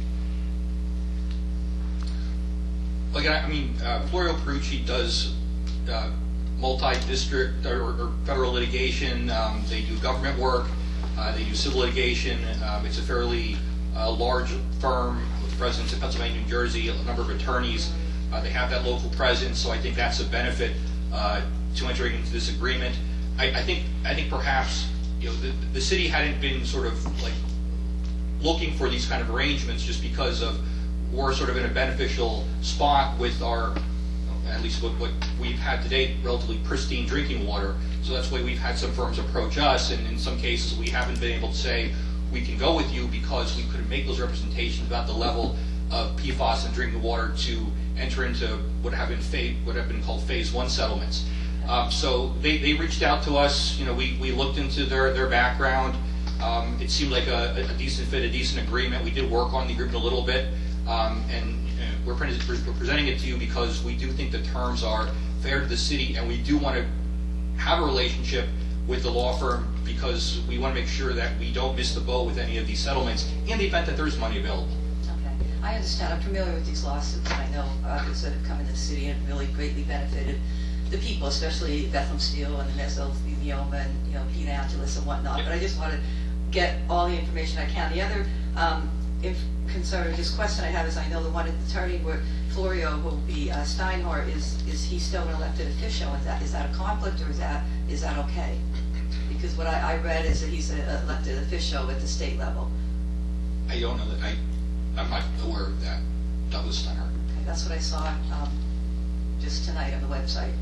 Like, I mean, uh, Florio Perucci does uh, multi-district or, or federal litigation. Um, they do government work. Uh, they do civil litigation. Um, it's a fairly uh, large firm with presence in Pennsylvania, New Jersey, a number of attorneys. Uh, they have that local presence, so I think that's a benefit uh, to entering into this agreement. I, I think, I think perhaps, you know, the, the city hadn't been sort of like looking for these kind of arrangements just because of we're sort of in a beneficial spot with our, at least what, what we've had to date, relatively pristine drinking water. So that's why we've had some firms approach us, and in some cases we haven't been able to say we can go with you because we couldn't make those representations about the level of P FAS in drinking water to enter into what have been fa- what have been called phase one settlements. Um, so they, they reached out to us. You know, we, we looked into their their background. Um, it seemed like a, a decent fit, a decent agreement. We did work on the agreement a little bit. Um, and uh, we're, pre- we're presenting it to you because we do think the terms are fair to the city, and we do want to have a relationship with the law firm because we want to make sure that we don't miss the boat with any of these settlements in the event that there is money available. Okay, I understand. I'm familiar with these lawsuits, and I know others that have come into the city and really greatly benefited the people, especially Bethlehem Steel and the Mesothelioma and, you know, Pete Angeles and whatnot. Yep. But I just want to get all the information I can. The other um, if, concern, just question I have is I know the one attorney where Florio, who will be uh, Steinhardt, is is he still an elected official? Is that is that a conflict, or is that is that okay? Because what I, I read is that he's an elected official at the state level. I don't know that I I'm not aware of that. Douglas Steinhardt. Okay, that's what I saw um, just tonight on the website.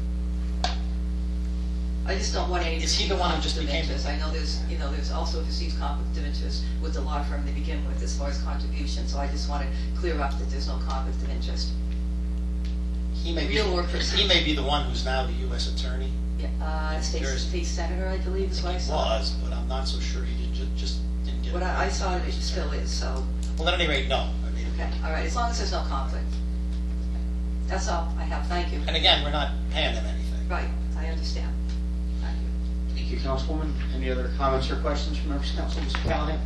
I just don't want any. Is he the one who just became? I know there's, you know, there's also perceived conflict of interest with the law firm to begin with as far as contribution. So I just want to clear up that there's no conflict of interest. He may Real be. or perceived. He may be the one who's now the U S attorney. Yeah, uh, state, state senator, I believe, is what I He saw. was, but I'm not so sure he did, just, just didn't get. What I, I saw that he still is. So. Well, at any rate, no. I mean, okay, all right. As long as there's no conflict. That's all I have. Thank you. And again, we're not paying them anything. Right. I understand. Thank you, Councilwoman. Any other comments or questions from members of council? Mister Callahan?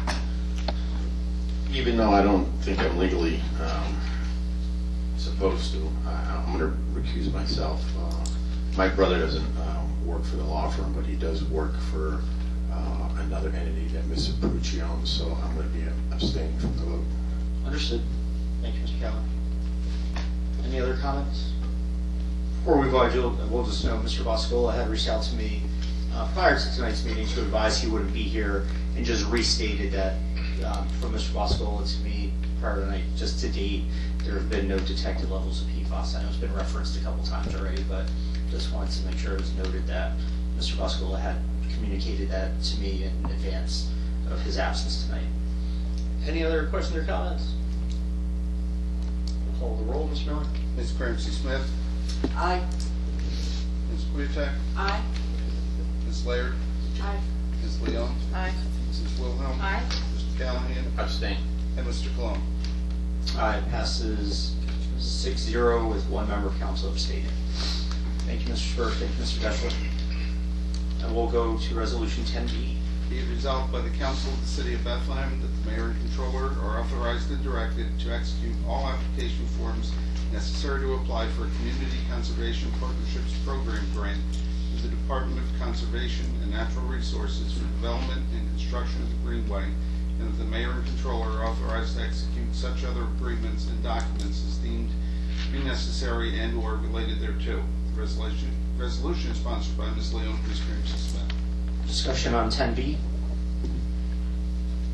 Even though I don't think I'm legally um, supposed to, I, I'm going to recuse myself. Uh, my brother doesn't um, work for the law firm, but he does work for uh, another entity that Mister Perucci owns, so I'm going to be abstaining from the vote. Understood. Thank you, Mister Callahan. Any other comments? Before we vote, Jill, we'll just know Mister Boscola had reached out to me Uh, prior to tonight's meeting to advise he wouldn't be here, and just restated that um, from Mister Boscola to me prior to tonight, just to date, there have been no detected levels of P FAS. I know it's been referenced a couple times already, but just wanted to make sure it was noted that Mister Boscola had communicated that to me in advance of his absence tonight. Any other questions or comments? We'll call the roll, Mister Miller. Miz Ramsey Smith. Aye. Miz Quetek. Aye. Miz Laird. Aye. Miz Leon. Aye. Missus Wilhelm. Aye. Mister Callahan. Abstain. And Mister Cologne. Aye, passes six zero with one member of council abstaining. Thank you, Mister Spur. Thank you, Mister Deschler. And we'll go to resolution ten B. Be it resolved by the council of the city of Bethlehem that the mayor and controller are authorized and directed to execute all application forms necessary to apply for a community conservation partnerships program grant with the Department of Conservation and Natural Resources for development and construction of the Greenway, and that the mayor and controller are authorized to execute such other agreements and documents as deemed to be necessary and or related thereto. The resolution, resolution is sponsored by Miz Leon and Miz Ramsey Smith. Discussion on ten B. We'll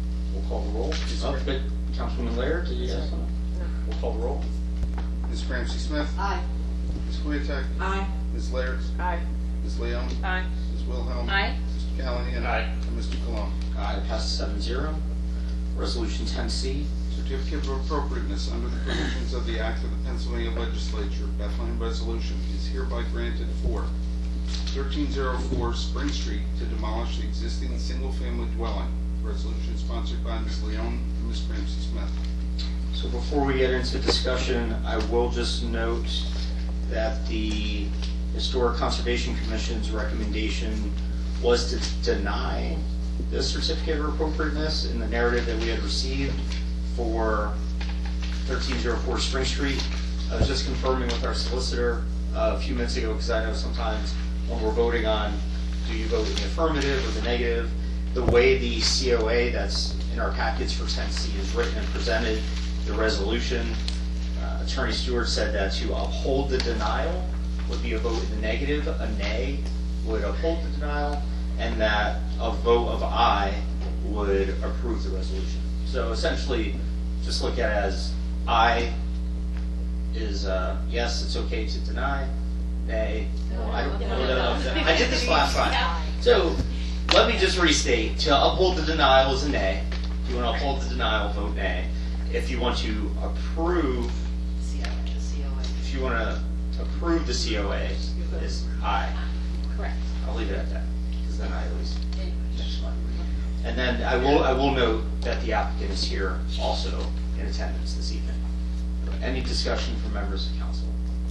call the roll. Oh, good. Councilwoman Laird, did you have something? No. We'll call the roll. Miz Ramsey Smith? Aye. Miz Queeteck? Aye. Miz Laird? Aye. Miz Leon? Aye. Miz Wilhelm? Aye. Mister Callahan? Aye. And Mister Cologne? Aye, passes seven zero. Resolution ten C. Certificate of appropriateness under the provisions of the Act of the Pennsylvania Legislature, Bethlehem Resolution is hereby granted for thirteen oh four Spring Street to demolish the existing single-family dwelling. Resolution sponsored by Miz Leon and Miz Ramsey Smith. So before we get into discussion, I will just note that the Historic Conservation Commission's recommendation was to deny the certificate of appropriateness in the narrative that we had received for thirteen oh four Spring Street. I was just confirming with our solicitor uh, a few minutes ago, because I know sometimes when we're voting on do you vote in the affirmative or the negative, the way the C O A that's in our packets for ten C is written and presented, the resolution, uh, Attorney Stewart said that to uphold the denial would be a vote in the negative, a nay would uphold the denial, and that a vote of aye would approve the resolution. So essentially, just look at it as aye is uh, yes, it's okay to deny, nay. Well, I don't know. I did this last time. So let me just restate: to uphold the denial is a nay. If you want to uphold the denial, vote nay. If you want to approve, if you want to approve the C O A, is aye. Correct. I'll leave it at that, because then I always. And then I will I will note that the applicant is here also in attendance this evening. Any discussion from members of council?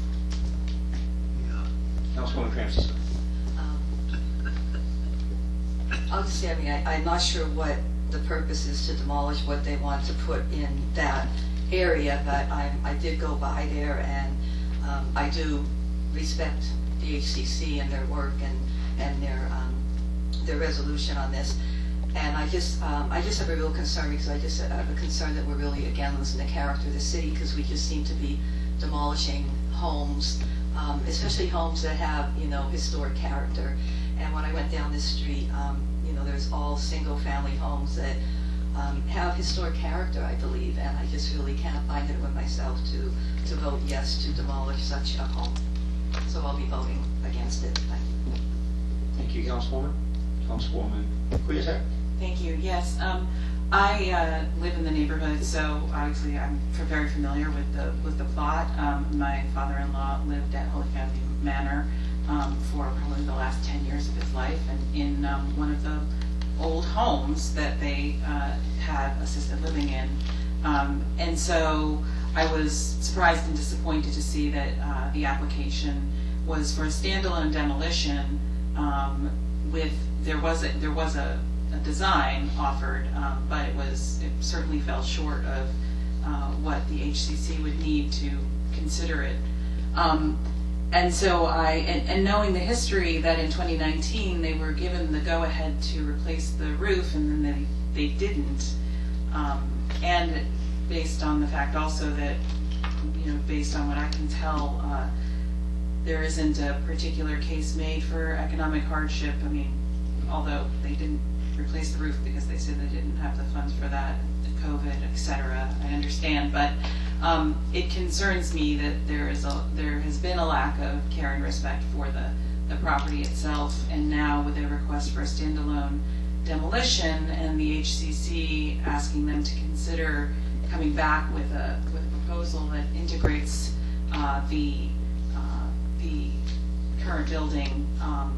Councilwoman Ramsey Smith. I'll just say, I mean, I, I'm not sure what the purpose is to demolish what they want to put in that area, but I, I did go by there, and um, I do respect the H C C and their work and, and their, um, their resolution on this. And I just, um, I just have a real concern, because I just have a concern that we're really, again, losing the character of the city, because we just seem to be demolishing homes, um, especially homes that have, you know, historic character. And when I went down this street, um, you know, there's all single-family homes that um, have historic character, I believe, and I just really can't find it with myself to, to vote yes to demolish such a home. So I'll be voting against it. Thank you. Thank you, Councilwoman. Councilwoman Queeteck. Thank you. Yes, um, I uh, live in the neighborhood, so obviously I'm f- very familiar with the with the plot. Um, my father-in-law lived at Holy Family Manor um, for probably the last ten years of his life, and in um, one of the old homes that they uh, had assisted living in. Um, and so I was surprised and disappointed to see that uh, the application was for a standalone demolition um, with there was a, there was a A design offered, um, but it was it certainly fell short of uh, what the H C C would need to consider it. Um, and so I, and, and knowing the history that in twenty nineteen they were given the go-ahead to replace the roof, and then they, they didn't, um, and based on the fact also that, you know, based on what I can tell, uh, there isn't a particular case made for economic hardship. I mean, although they didn't replace the roof because they said they didn't have the funds for that, COVID, et cetera. I understand, but um, it concerns me that there is a there has been a lack of care and respect for the the property itself, and now with a request for a standalone demolition and the H C C asking them to consider coming back with a with a proposal that integrates uh, the uh, the current building. Um,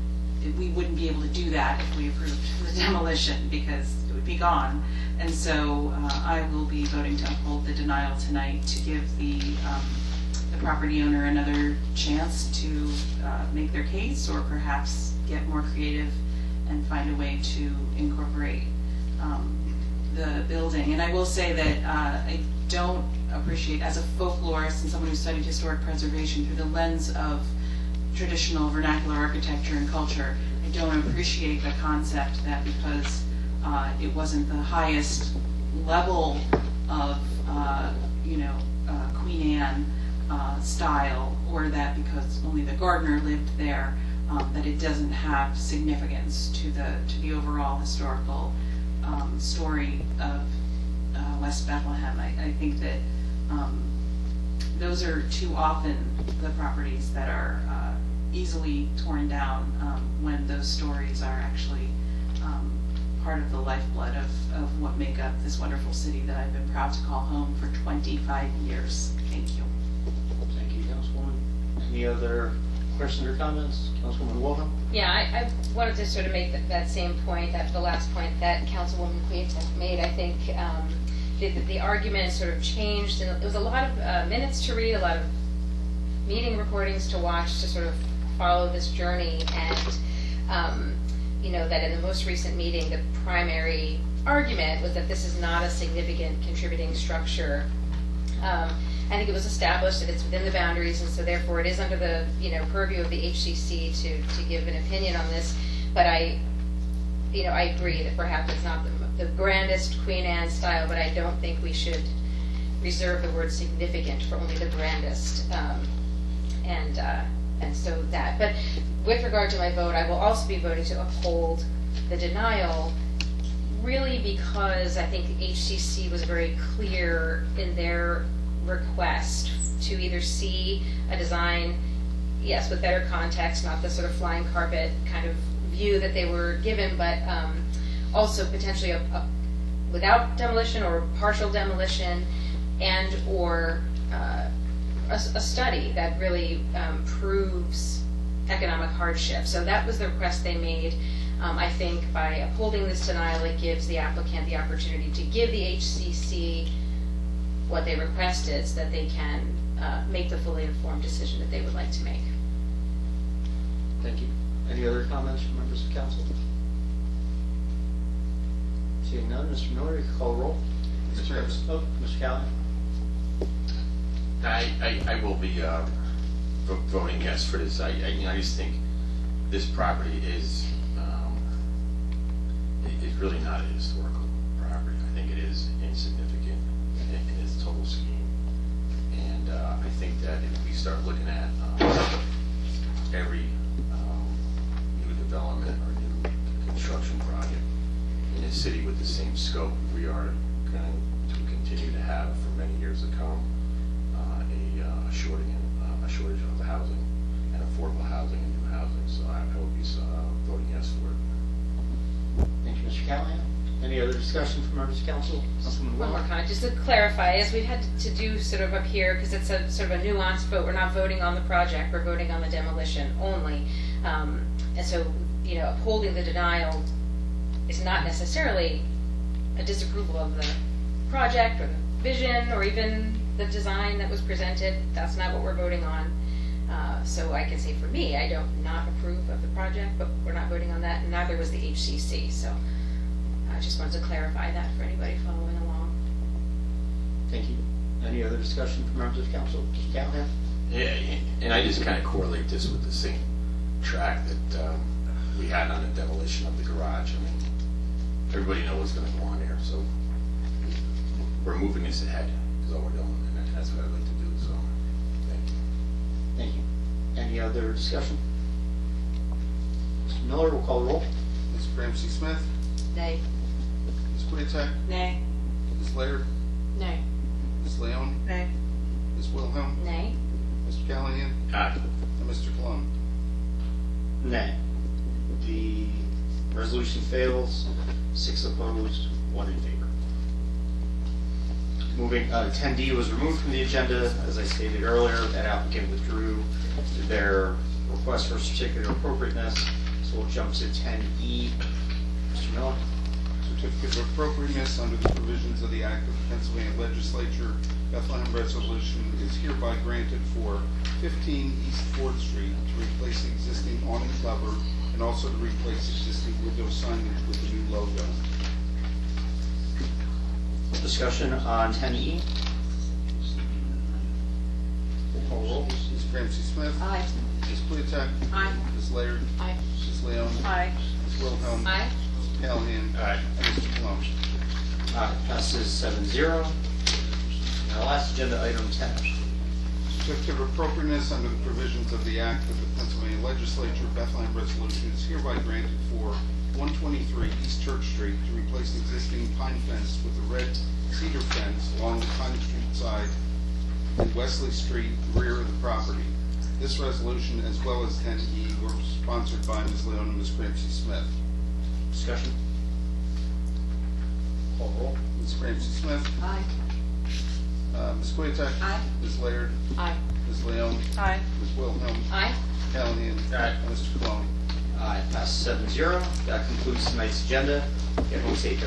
we wouldn't be able to do that if we approved the demolition, because it would be gone. And so uh, I will be voting to uphold the denial tonight to give the um, the property owner another chance to uh, make their case, or perhaps get more creative and find a way to incorporate um, the building. And I will say that uh, I don't appreciate, as a folklorist and someone who studied historic preservation through the lens of traditional vernacular architecture and culture, I don't appreciate the concept that because uh, it wasn't the highest level of, uh, you know, uh, Queen Anne uh, style, or that because only the gardener lived there, um, that it doesn't have significance to the to the overall historical um, story of uh, West Bethlehem. I, I think that um, those are too often the properties that are uh, easily torn down um, when those stories are actually um, part of the lifeblood of, of what make up this wonderful city that I've been proud to call home for twenty-five years. Thank you. Thank you, Councilwoman. Any other questions or comments? Councilwoman Wilhelm? Yeah, I, I wanted to sort of make that, that same point, that the last point that Councilwoman Kwiatek made. I think um, the, the argument sort of changed, and it was a lot of uh, minutes to read, a lot of meeting recordings to watch to sort of follow this journey. And um, you know, that in the most recent meeting, the primary argument was that this is not a significant contributing structure. Um, I think it was established that it's within the boundaries, and so therefore it is under the, you know, purview of the H C C to, to give an opinion on this. But I, you know, I agree that perhaps it's not the, the grandest Queen Anne style, but I don't think we should reserve the word significant for only the grandest. Um, and uh, and so that. But with regard to my vote, I will also be voting to uphold the denial, really because I think the H C C was very clear in their request to either see a design, yes, with better context, not the sort of flying carpet kind of view that they were given, but um, also potentially a, a, without demolition or partial demolition, and or uh, a, a study that really um, proves economic hardship. So that was the request they made. Um, I think by upholding this denial, it gives the applicant the opportunity to give the H C C what they requested so that they can uh, make the fully informed decision that they would like to make. Thank you. Any other comments from members of council? Seeing none, Mister Miller, you can call the roll. Mister Harris. Oh, Mister Callahan. I, I, I will be uh, vo- voting yes for this. I, I, you know, I just think this property is um, it, it's really not a historical property. I think it is insignificant in, in its total scheme. And uh, I think that if we start looking at um, every um, new development or new construction project in a city with the same scope, we are going to continue to have for many years to come uh, a, uh, a, shorting, uh, a shortage of housing and affordable housing and new housing. So I, I will be uh, voting yes for it. Thank you, Mister Callahan. Any other discussion from members of council? One more comment, just to clarify, as we've had to do sort of up here, because it's a sort of a nuanced vote, we're not voting on the project, we're voting on the demolition only. Um, and so, you know, upholding the denial is not necessarily a disapproval of the project or the vision or even the design that was presented. That's not what we're voting on. Uh, so I can say for me, I don't not approve of the project, but we're not voting on that, and neither was the H C C. So I just wanted to clarify that for anybody following along. Thank you. Any other discussion from members of council? Mister Callahan? Yeah, and I just kind of correlate this with the same track that um, we had on the demolition of the garage. I mean, everybody knows what's going to go on there, so we're moving this ahead is all we're doing, and that's what I'd like to do, so thank you. Thank you. Any other discussion? Mister Miller, we'll call the roll. Miz Ramsey Smith? Nay. Miz Kwiatek? Nay. Miz Laird? Nay. Miz Leon? Nay. Miz Wilhelm? Nay. Mister Callahan? Aye. And Mister Cologne? Nay. The resolution fails, six opposed, one in favor. Moving, uh, ten D was removed from the agenda. As I stated earlier, that applicant withdrew their request for certificate of appropriateness, so we'll jump to ten E. Mister Miller? Certificate of appropriateness under the provisions of the Act of the Pennsylvania Legislature, Bethlehem Resolution is hereby granted for fifteen East Fourth Street to replace the existing awning cover and also to replace existing window signage with a new logo. Discussion on ten E. Call roll. Miz Ramsey Smith? Aye. Miz Kwiatek? Aye. Miz Laird? Aye. Miz Leon? Aye. Miz Wilhelm? Aye. Mister Callahan? Aye. And Mister Cologne? Aye, passes seven zero. Now, last agenda item ten. Certificate of appropriateness under the provisions of the Act of the Pennsylvania Legislature, Bethlehem Resolution is hereby granted for one twenty-three East Church Street to replace an existing pine fence with a red cedar fence along the Pine Street side and Wesley Street rear of the property. This resolution, as well as ten E, were sponsored by Miz Leon and Miz Ramsey Smith. Discussion? Call roll. Miz Ramsey Smith? Aye. Uh, Miz Queeteck? Aye. Miz Laird? Aye. Miz Leon? Aye. Miz Wilhelm? Aye. Callahan? Aye. And Mister Colon? Aye, passes seven zero. That concludes tonight's agenda. Get home safe,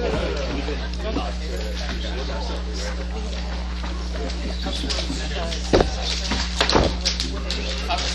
everybody.